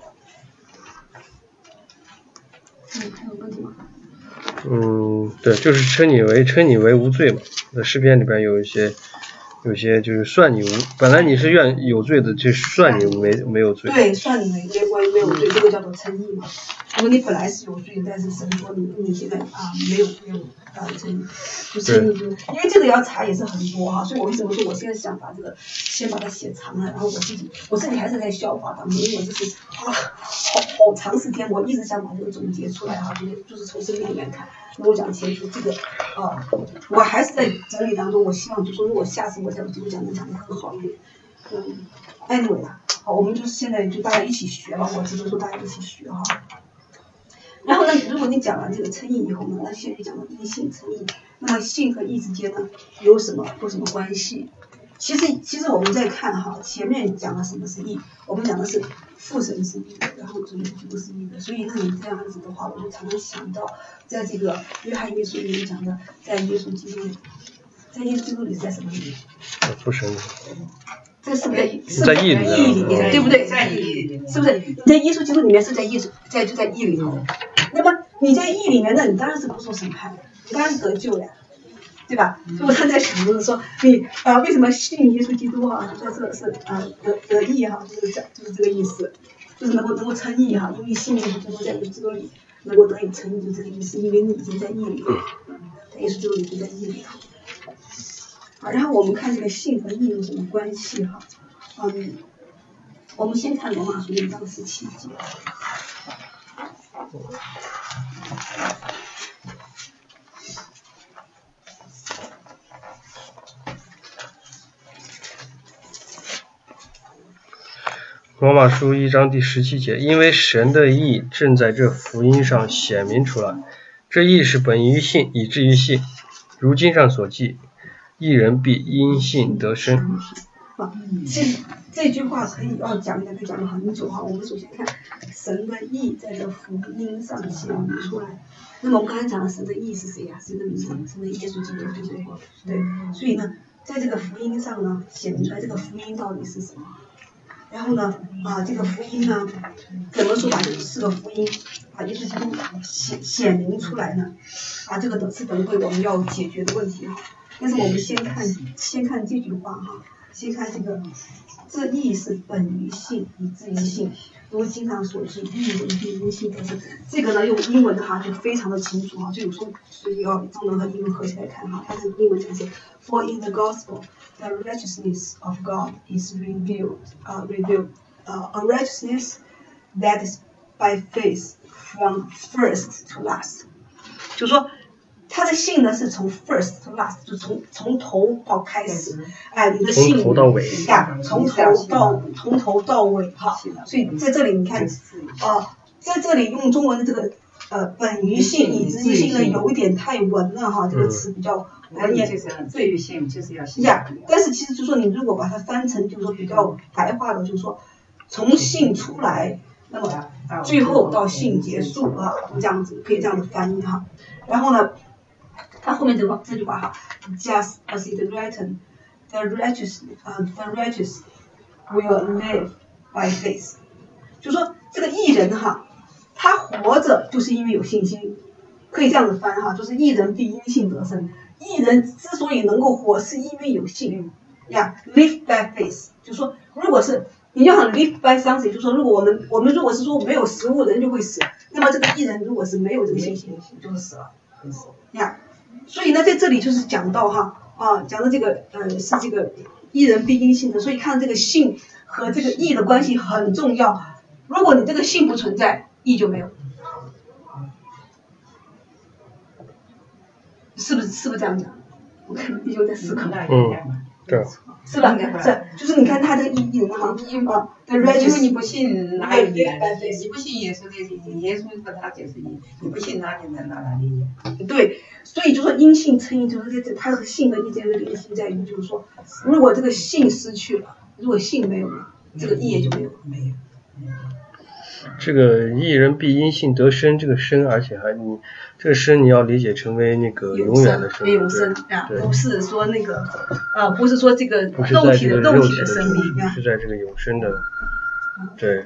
嗯，还有问题吗？ 嗯，对，就是称你为称你为无罪嘛。那诗篇里边有一些。有些就是算你无，本来你是愿有罪的，就算你没没有罪。 对，算你没没没没有罪，这个叫做称义嘛。如果你本来是有罪，但是神说你你现在啊没有没有啊称义，就称义就，因为这个要查也是很多哈，所以我为什么说我现在想把这个先把它写长了，然后我自己我自己还是在消化当中，因为我就是花了好好长时间，我一直想把这个总结出来哈，就是就是从生命里面看。跟我讲前提这个啊、呃，我还是在整理当中，我希望就说如果下次我再有机会讲能讲得更好一点。嗯 ，anyway 啊，好，我们就是现在就大家一起学吧，我只能说大家一起学哈。然后呢，如果你讲完这个称义以后呢，那现在讲到因信称义，那么信和义之间呢有什么有什么关系？其实其实我们在看哈，前面讲了什么是义，我们讲的是父神是义的，然后主耶稣基督是义的，所以那你这样子的话，我就常常想到，在这个约翰耶稣里面讲的，在耶稣基督里，在耶稣基督里在什么里面？ 父神。 这是在是在义里面，对不对？ 在义里面， 是不是？你在耶稣基督里面是在义在就在义里头，那么你在义里面，那你当然是不受审判的，你当然是得救的。对吧？所以我刚才想就是说，你啊、呃、为什么信耶稣基督哈、啊？就说是是啊、呃、得得义哈、啊，就是这就是这个意思，就是能够能够称义哈、啊，因为信耶稣基督在耶稣基督里能够得以称义，就这个意思，因为你已经在义里面，在耶稣基督里就在义里头。好，然后我们看这个信和义有什么关系哈？嗯，我们先看罗马书一章十七节。 罗马书一章第十七节，因为神的义正在这福音上显明出来，这义是本于信，以至于信。如经上所记，义人必因信得生。 啊，这这句话可以要讲的，可以讲了很久哈。我们首先看神的义在这福音上显明出来。那么我们刚才讲了神的义是谁呀、啊？谁的名字？神的耶稣基督，对不对？对。所以呢，在这个福音上呢，显明出来这个福音到底是什么？然后呢，啊，这个福音呢，怎么说把这四个福音啊，耶稣基督显显明出来呢？啊，这个等是等会我们要解决的问题哈。但是我们先看先看这句话哈，先看这个，这义是本于信，以至于信。如经常所记，义人必因信得生。这个呢，用英文的哈就非常的清楚哈，就有时候所以要中文和英文合起来看哈。它是英文讲是 ，For in the gospel, the righteousness of God is revealed, uh, revealed, uh, a righteousness that is by faith from first to last。就是说，他的信呢是从 first to last， 就从从头到开始，哎，你的信从头到尾呀，从头到从头到尾哈。所以在这里你看，啊、呃，在这里用中文的这个呃本于信以至于信呢，有一点太文了哈，这个词比较文言， 对于信就是要信呀。但是其实就是说，你如果把它翻成就是说比较白话的，就是说从信出来，那么最后到信结束啊，这样子可以这样子翻译哈。然后呢？他后面这个这句话哈 ，Just as it written, the righteous, 呃、uh, ，the righteous will live by faith。就说这个义人哈，他活着就是因为有信心，可以这样子翻哈，就是义人必因信得生。义人之所以能够活，是因为有信呀、yeah, ，live by faith。就说如果是你就想 live by something， 就说如果我们我们如果是说没有食物，人就会死。那么这个义人如果是没有这个信心，就会死了呀。Yeah. 所以呢，在这里就是讲到哈啊，讲的这个呃是这个一人必因信的，所以看这个信和这个义的关系很重要。如果你这个信不存在，义就没有，是不是？是不是这样讲？我看你就在思考。 嗯，对。 是吧？是，就是你看他这个意义的哈，啊，对 ，right， 因为你不信哪有义？你不信耶稣的义，耶稣和他就是义，你不信哪就能拿他的义？ 对，所以就说因信称义，就是这它和信和义之间的联系在于，就是说，如果这个信失去了，如果信没有了，这个义也就没有了。 没有。 这个一人必因信得生，这个生，而且还你这个生你要理解成为那个永远的生， 永生啊，不是说那个啊，不是说这个肉体的肉体的生命啊， 是在这个永生的，对。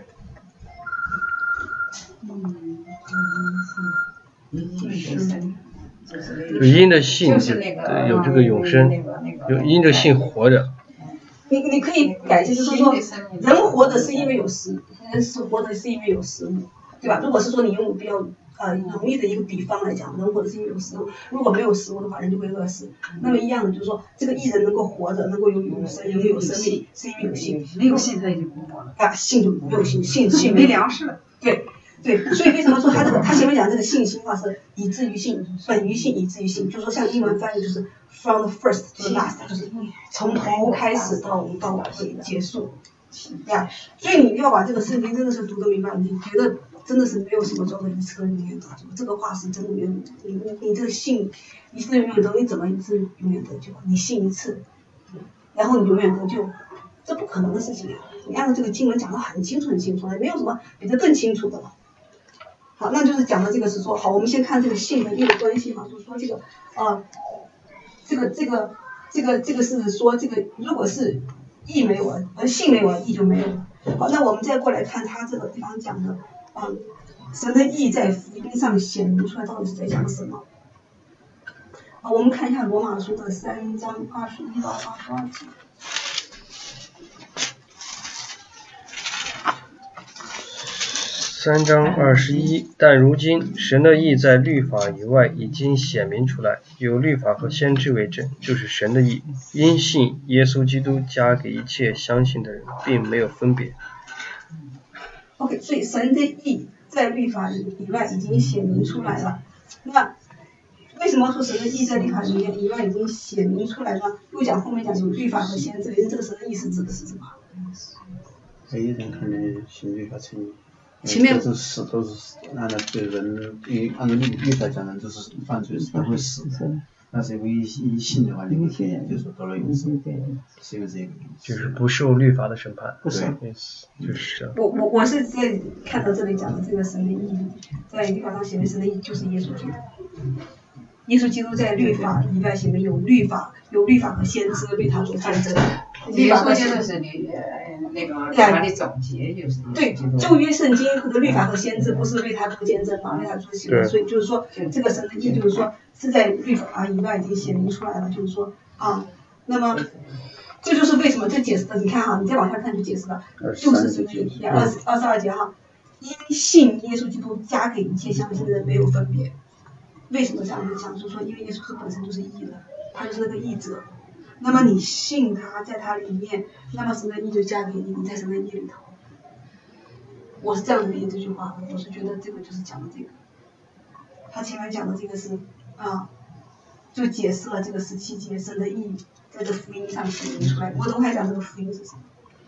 就因着信有这个永生，有因着信活着。 你你可以改一下，就是说，人活着是因为有食，人是活着是因为有食物，对吧？如果是说你用比较呃容易的一个比方来讲，人活着是因为有食物，如果没有食物的话，人就会饿死。那么一样的，就是说，这个艺人能够活着，能够有永生，能够有生命，是因为有信。 没有信他就不活了。 啊，信就没有信，信信没粮食了。 对。对，所以为什么说他这个他前面讲这个信心话是以至于信，本于信，以至于信，就是说像英文翻译就是 from the first to the last， 就是从头开始到到尾结束，呀，所以你要把这个圣经真的是读得明白，你觉得真的是没有什么叫做一次永远得救，这个话是真的没有，你你你这个信一次永远得救，你怎么一次永远得救？你信一次，然后你永远得救，这不可能的事情啊！你按照这个经文讲得很清楚很清楚，没有什么比这更清楚的了。好，那就是讲的这个是说，好，我们先看这个信和义的关系哈，就是说这个，呃，这个这个这个这个是说这个，如果是义没有了，而信没有了，义就没有了。好，那我们再过来看他这个地方讲的，嗯、呃，神的义在福音上显明出来，到底是在讲什么？好，我们看一下罗马书的三章二十一到二十二节。 三章二十一，但如今神的义在律法以外已经显明出来，有律法和先知为证，就是神的义，因信耶稣基督加给一切相信的人，并没有分别。 OK， 所以神的义在律法以外已经显明出来了。那为什么说神的义在律法里面以外已经显明出来呢？又讲后面讲有律法和先知，这个神的义是指的是什么？ 这一人可能信律法成义。 前面都是死，都是按照对人，因按照律律法讲呢，就是犯罪是都会死的。但是唯一一信的话，你会天天就是得了永生，是因为这个。 就是不受律法的审判。 不是， 就是这样。 我我我是在看到这里讲的这个神的义，在律法上写的神的义就是耶稣基督。耶稣基督在律法以外显明有律法，有律法和先知为他所见证。 律法和先知是律呃那个律法的总结，就是对旧约圣经的律法和先知不是为他做见证嘛，为他做行为，所以就是说这个神的义就是说是在律法以外已经显明出来了，就是说啊，那么这就是为什么这解释的，你看哈，你再往下看就解释了，就是神的义，二十二十二节哈，因信耶稣基督加给一切相信的人没有分别。为什么这样子讲？就是说，因为耶稣是本身就是义的，他就是那个义者。那么你信他，在他里面，那么神的义就加给你，你在神的义里头。我是这样子理解这句话，我是觉得这个就是讲的这个。他前面讲的这个是啊，就解释了这个十七节神的义在这福音上显明出来。我等会讲这个福音是什么。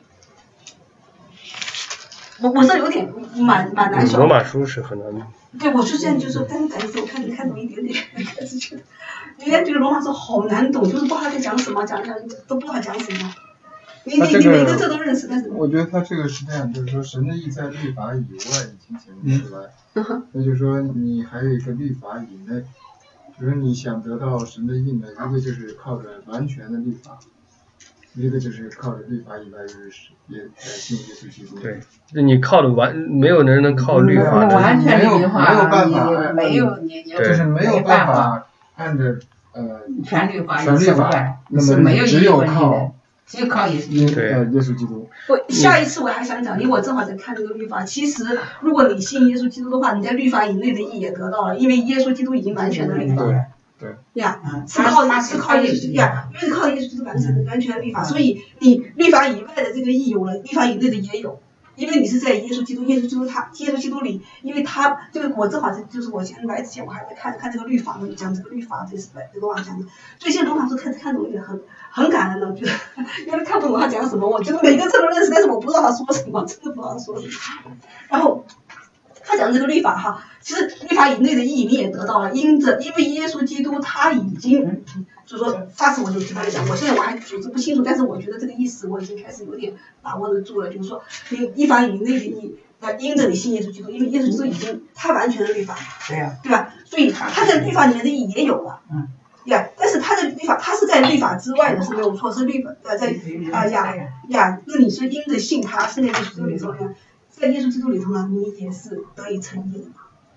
我我是有点蛮蛮难受。 罗马书是很难的。 对，我是现在就是，但是感觉我看看懂一点点，开始觉得，原来这个罗马书好难懂，就是不知道他在讲什么，讲讲都不知道讲什么。你你你每个字都认识，但是。 我觉得他这个是这样，就是说神的义在律法以外已经显明出来， 嗯、 那就是说你还有一个律法以内，就是你想得到神的义呢，一个就是靠着完全的律法。一个就是靠着律法以外，就是也呃信耶稣基督。 对，你靠的完，没有人能靠律法的。 完全律法，没有办法， 没有你， 就是没有办法按照呃全律法， 全律法，那么你只有靠， 只有靠耶稣， 对，耶稣基督。 我下一次我还想讲，因为我正好在看这个律法。其实，如果你信耶稣基督的话，你在律法以内的义也得到了，因为耶稣基督已经完全的律法了。 对。 呀，是靠是靠耶稣呀，因为靠耶稣基督完成的完全的律法，所以你律法以外的这个义有了，律法以内的也有。因为你是在耶稣基督，耶稣基督他，耶稣基督里，因为他这个我正好就是我先来之前我还在看看这个律法呢，讲这个律法这是这个往讲的，最近罗马书看看懂也很很感恩的，我觉得因为看不懂他讲什么，我觉得每个字都认识，但是我不知道他说什么，真的不知道他说什么。然后他讲这个律法哈，其实律法以内的意义你也得到了，因着因为耶稣基督他已经。就是说，上次我就跟他讲，我现在我还组织不清楚，但是我觉得这个意思我已经开始有点把握得住了。就是说，你依法以内的义，呃，因着你信耶稣基督，因为耶稣基督已经他完全的律法， 对呀， 对吧？所以他在律法里面的意也有了， 嗯， 呀，但是他的律法，他是在律法之外的，是没有错，是律法呃在啊呀呀，那你是因着信他，是在耶稣基督里头呢，在耶稣基督里头呢，你也是得以称义的嘛。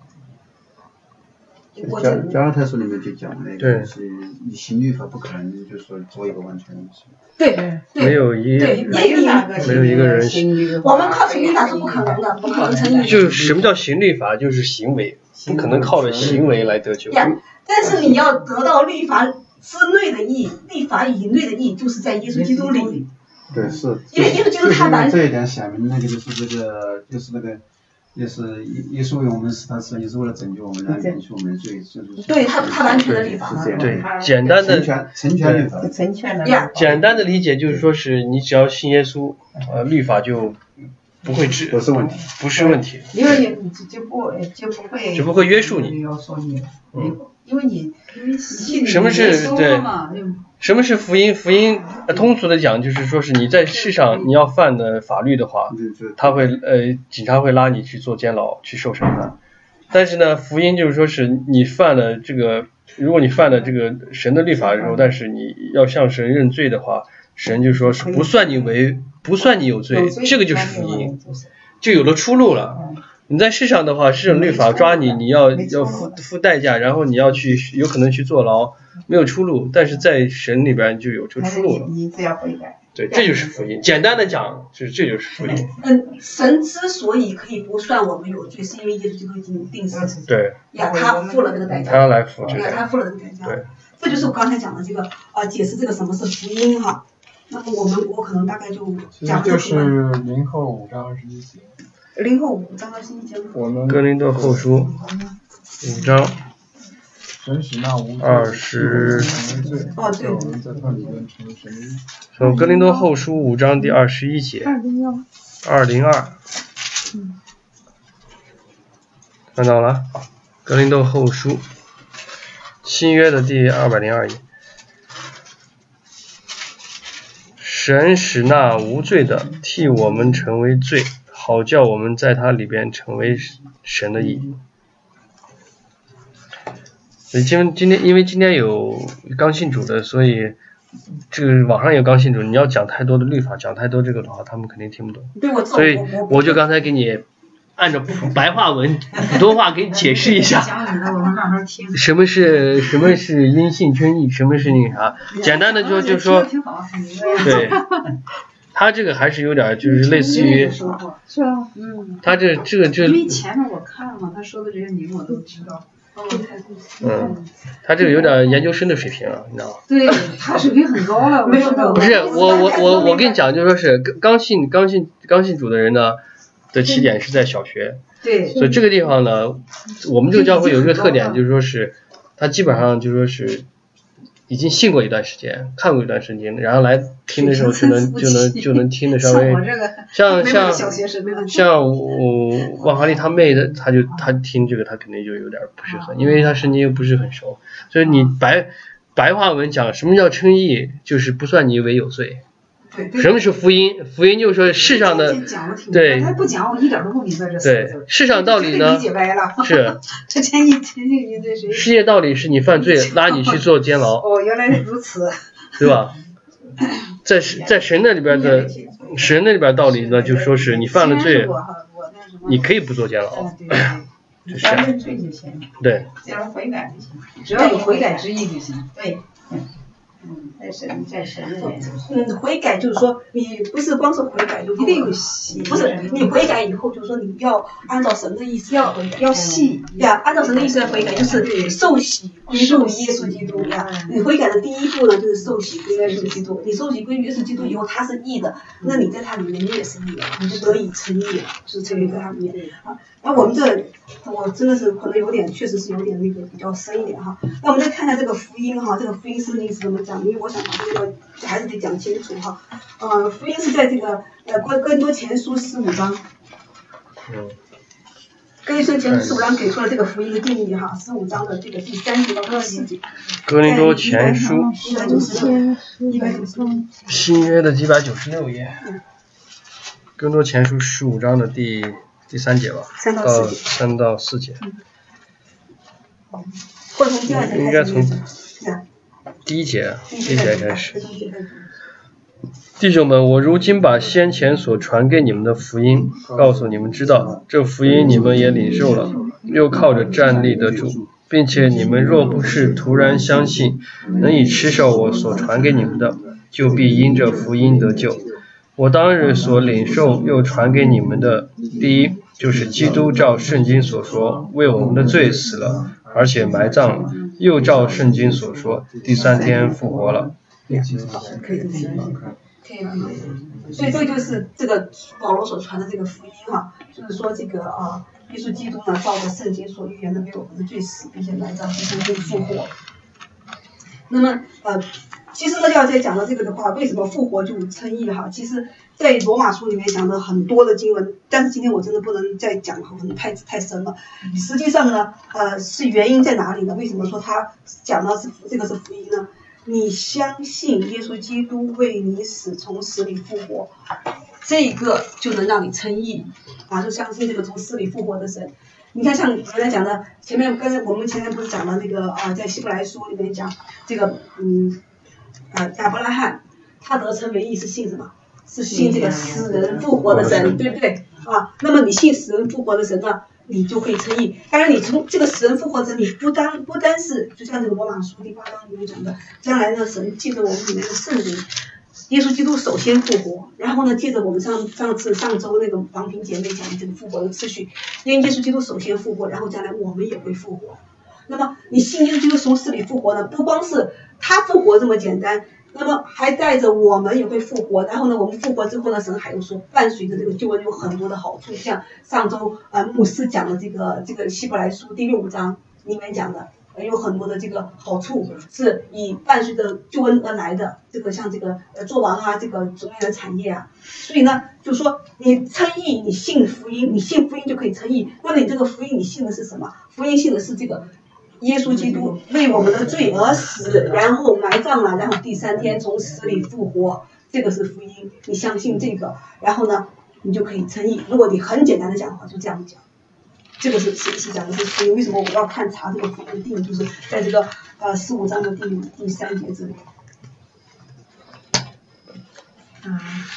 加加拉太书里面就讲那个是你行律法不可能就是说做一个完全的。 对对， 没有一对没有哪个没有一个人我们靠行律法是不可能的，不可能成义。 就是什么叫行律法？就是行为，不可能靠着行为来得救。 呀，但是你要得到律法之内的义，律法以内的义，就是在耶稣基督里。 对，是。 因为耶稣基督他完这一点显明那个就是这个就是那个。也是耶稣为我们死，他是也是为了拯救我们，来免去我们的罪，就是对他他完全的律法， 对，简单的成全成全律法， 成全的。 简单的理解就是说是你只要信耶稣，呃，律法就不会治， 不是问题， 不是问题， 因为你就不就不会就不会约束你， 要说你， 嗯， 因为你因为信什么是对？什么是福音？福音、呃、通俗的讲就是说是你在世上你要犯的法律的话，他会呃警察会拉你去坐监牢去受审判。但是呢，福音就是说是你犯了这个，如果你犯了这个神的律法之后，但是你要向神认罪的话，神就说是不算你为不算你有罪，这个就是福音，就有了出路了。你在世上的话，世上律法抓你，你要要付付代价，然后你要去有可能去坐牢，没有出路。但是在神里边就有这个出路了。 你只要悔改。 对，这就是福音。简单的讲，就是这就是福音。 嗯，神之所以可以不算我们有罪，是因为耶稣基督已经定死。 对。 呀，他付了这个代价。 他要来付这个。 他付了这个代价。 对。 这就是我刚才讲的这个啊，解释这个什么是福音哈。那么我们我可能大概就讲这个。 就是零后五章二十一节。 零后五章二十一节。 我们哥林多后书五章二十。 哦，对。 我们在它里面成为神的义。 从哥林多后书五章第二十一节。二零二。二零二。嗯。看到了，哥林多后书新约的第二百零二页。神使那无罪的替我们成为罪，好叫我们在他里边成为神的义。所以今今天因为今天有刚信主的，所以这个网上有刚信主，你要讲太多的律法，讲太多这个的话，他们肯定听不懂。 对，我所以我就刚才给你按照白话文、普通话给你解释一下，什么是什么是因信称义，什么是那个啥，简单的就就说，对，他这个还是有点就是类似于， 是啊，嗯， 他这这个这， 因为前面我看了嘛，他说的这些名我都知道。 嗯，他这个有点研究生的水平啊，你知道吗？ 对，他水平很高了，我知道。 不是我我我我跟你讲，就说是刚信刚信刚信主的人呢。的起点是在小学， 对， 所以这个地方呢，我们这个教会有一个特点，就是说是，他基本上就是说是，已经信过一段时间，看过一段圣经，然后来听的时候就能就能就能听得稍微，像像像我汪华丽他妹的，他就他听这个他肯定就有点不是很，因为他圣经又不是很熟，所以你白白话文讲什么叫称义，就是不算你为有罪。什么是福音？福音就是说世上的，对， 他不讲我一点都不明白这四个字。对，世上道理呢？是。 这前一前一个对谁？ 世界道理是你犯罪，拉你去坐监牢。 哦，原来如此。 对吧？在在神那里边的神那里边道理呢，就说是你犯了罪，你可以不坐监牢。 只要认罪就行。 对。 只要悔改就行。只要有悔改之意就行。对。 在神在神里面。 嗯，悔改就是说，你不是光是悔改就够了，不是你悔改以后，就是说你要按照神的意思，要要细呀，按照神的意思来悔改，就是受洗归入耶稣基督呀。你悔改的第一步呢，就是受洗归耶稣基督。你受洗归耶稣基督以后，他是义的，那你在他里面你也是义的，你就得以称义了，就是成为在他里面啊。那我们这，我真的是可能有点，确实是有点那个比较深一点哈。那我们再看一下这个福音哈，这个福音圣经是怎么讲？因为我想把这个还是得讲清楚哈。呃，福音是在这个呃哥哥林多前书十五章。 嗯。 哥林多前书十五章给出了这个福音的定义哈，十五章的这个第三节到第四节。 哥林多前书。 一百九十六。一百九十六。 新约的一百九十六页。嗯。哥林多前书十五章的第。第三节吧，到三到四节， 或者从第二节应该从第一节，第一节开始。弟兄们，我如今把先前所传给你们的福音告诉你们知道，这福音你们也领受了，又靠着站立得住，并且你们若不是突然相信，能以持守我所传给你们的，就必因这福音得救。我当日所领受又传给你们的，第一就是基督照圣经所说为我们的罪死了，而且埋葬了，又照圣经所说第三天复活了。 可以可以可以所以这就是这个保罗所传的这个福音哈，就是说这个啊，耶稣基督呢照着圣经所预言的为我们的罪死，并且埋葬，第三天复活。那么呃。其实呢，要再讲到这个的话，为什么复活就称义哈？其实，在罗马书里面讲的很多的经文，但是今天我真的不能再讲，可能太太深了。实际上呢，呃，是原因在哪里呢？为什么说他讲的是这个是福音呢？你相信耶稣基督为你死，从死里复活，这个就能让你称义啊！就相信这个从死里复活的神。你看，像刚才讲的，前面刚才我们前面不是讲了那个啊，在希伯来书里面讲这个嗯。啊，亚伯拉罕他得称为义是信什么？是信这个死人复活的神，对不对？啊，那么你信死人复活的神呢，你就可以称义。当然，你从这个死人复活者，你不单不单是就像这个罗马书第八章里面讲的，将来呢，神借着我们里面的圣灵，耶稣基督首先复活，然后呢，借着我们上上次上周那个王平姐妹讲的这个复活的次序，因为耶稣基督首先复活，然后将来我们也会复活。那么你信耶稣基督从死里复活呢，不光是他复活这么简单，那么还带着我们也会复活。然后呢，我们复活之后呢，神还有说伴随着这个救恩有很多的好处，像上周呃牧师讲的这个这个希伯来书第六章里面讲的，有很多的这个好处是以伴随着救恩而来的。这个像这个呃做王啊，这个种类的产业啊，所以呢，就说你称义，你信福音，你信福音就可以称义。那么你这个福音你信的是什么？福音信的是这个。耶稣基督为我们的罪而死，然后埋葬了，然后第三天从死里复活，这个是福音。你相信这个，然后呢，你就可以称义。如果你很简单的讲的话，就这样讲。这个是是是讲的是福音。为什么我要看查这个福音定义？就是在这个呃十五章的第第三节这里。啊，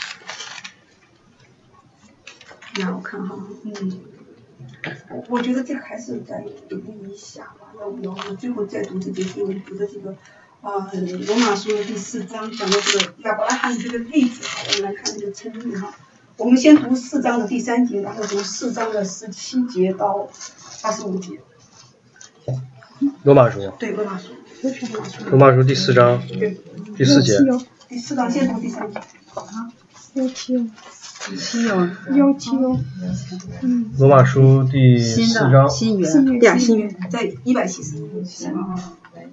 那我看哈，嗯。我觉得这还是再读一下吧，要不要我最后再读这节经文，读的这个啊呃罗马书的第四章讲的这个亚伯拉罕这个例子。好，我们来看这个称义哈。我们先读四章的第三节，然后读四章的十七节到二十五节。 罗马书。 对，罗马书。 罗马书第四章。 对。 第四节。 第四章先读第三节。啊。 有七哦。 七有有七哦， 嗯。罗马书第四章。 新约。 对啊，新约在一百七十。 啊。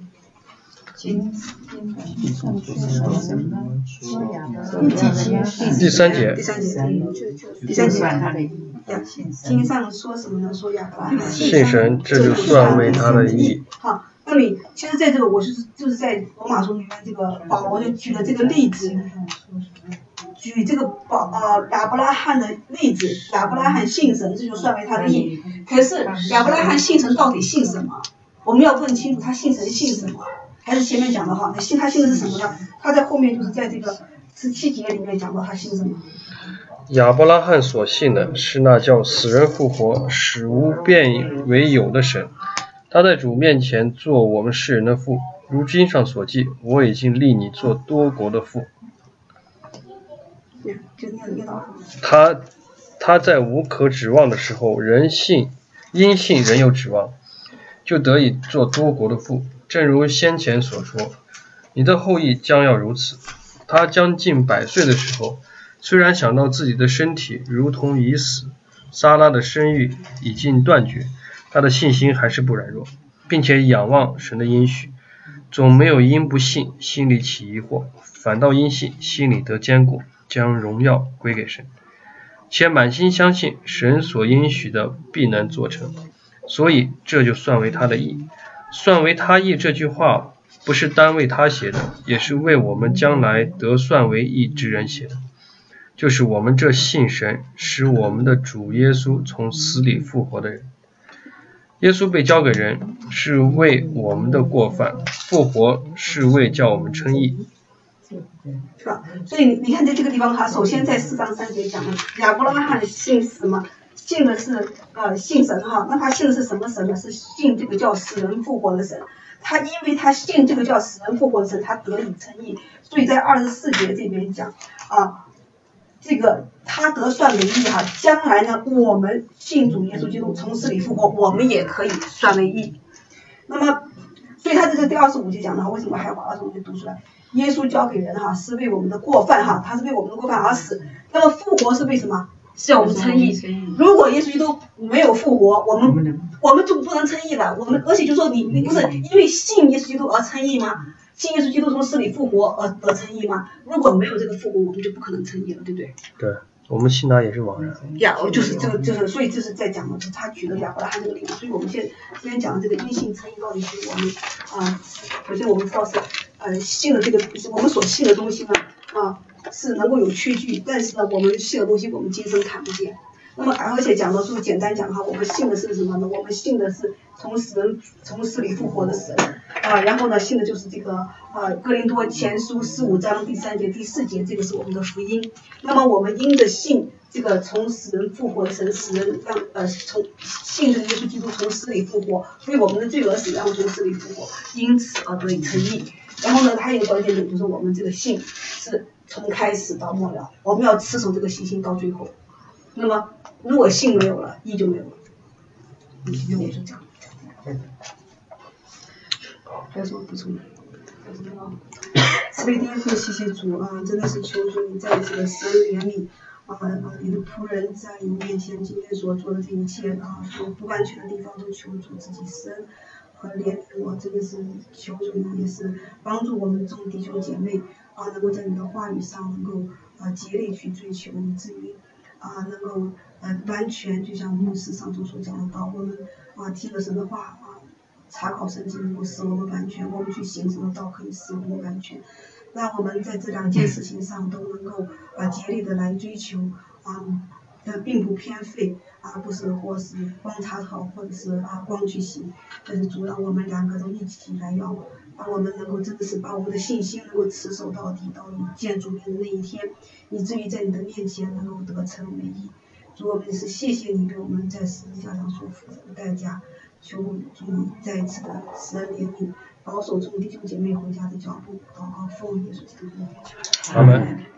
第三节。 第三节。第三节。经上说什么呢？说亚伯拉罕信神，这就算为他的义。 好，那么其实在这个我就是就是在罗马书里面，这个保罗就举了这个例子。举这个保啊亚伯拉罕的例子，亚伯拉罕信神，这就算为他的义。可是亚伯拉罕信神到底信什么？我们要问清楚，他信神信什么？还是前面讲的话，信他信的是什么呢？他在后面就是在这个十七节里面讲到他信什么。 亚伯拉罕所信的是那叫死人复活、使无变为有的神。他在主面前做我们世人的父， 如经上所记，我已经立你做多国的父。他他在无可指望的时候，人信因信仍有指望，就得以做多国的父。正如先前所说，你的后裔将要如此。他将近百岁的时候，虽然想到自己的身体如同已死，撒拉的生育已经断绝，他的信心还是不软弱，并且仰望神的应许，总没有因不信心里起疑惑，反倒因信心里得坚固，将荣耀归给神，且满心相信神所应许的必能做成，所以这就算为他的义。算为他义这句话不是单为他写的，也是为我们将来得算为义之人写的，就是我们这信神使我们的主耶稣从死里复活的人。耶稣被交给人，是为我们的过犯；复活是为叫我们称义。 是吧？所以你看在这个地方哈，首先在四章三节讲了亚伯拉罕信什么？信的是呃信神哈，那他信的是什么神呢？是信这个叫死人复活的神。他因为他信这个叫死人复活的神，他得以称义。所以在二十四节这边讲啊，这个他得算为义哈，将来呢我们信主耶稣基督从死里复活，我们也可以算为义。那么，所以他这个第二十五节讲的哈，为什么还要把二十五节读出来？耶稣交给人哈，是为我们的过犯哈，他是为我们的过犯而死。那么复活是为什么？是要我们称义。如果耶稣基督没有复活，我们我们就不能称义了。我们而且就说你你不是因为信耶稣基督而称义吗？信耶稣基督从死里复活而得称义吗？如果没有这个复活，我们就不可能称义了，对不对？ 对，我们信他也是枉然。 呀，就是这个就是，所以这是在讲的，他举了亚伯拉罕这个例子。所以我们现今天讲的这个因信称义到底是我们啊、呃，首先我们知道是呃信的这个我们所信的东西呢啊。是能够有确据，但是呢，我们信的东西我们今生看不见。那么，而且讲到说，简单讲哈，我们信的是什么呢？我们信的是从死人从死里复活的神啊。然后呢，信的就是这个啊，哥林多前书十五章第三节、第四节，这个是我们的福音。那么，我们因着信这个从死人复活的神，使人让呃从信这个耶稣基督从死里复活，为我们的罪恶死，然后从死里复活，因此而得以称义。然后呢，还有一个关键点就是我们这个信是从开始到末了，我们要持守这个信心到最后。那么，如果信没有了，义就没有了。嗯，因为我是这样。还有什么补充的？慈悲天父，谢谢主啊！真的是求主你在这个神怜悯啊啊！你的仆人在你面前今天所做的这一切啊，有不完全的地方都求主自己生和怜悯我，真的是求主你也是帮助我们众弟兄姐妹啊，能够在你的话语上能够啊竭力去追求，以至于啊能够呃完全，就像牧师上周所讲的道，我们啊听了神的话啊。查考圣经能够使我们完全，我们去行神的道可以使我们完全。让我们在这两件事情上都能够啊竭力的来追求啊，呃并不偏废啊，不是或是光查考或者是啊光去行，但是主让我们两个都一起来要，让我们能够真的是把我们的信心能够持守到底，到你见主面的那一天，以至于在你的面前能够得成为义。主，我们是谢谢你给我们在十字架上所付的代价。求主你再一次的施恩怜悯，保守众弟兄姐妹回家的脚步，祷告奉耶稣基督的名。 阿门。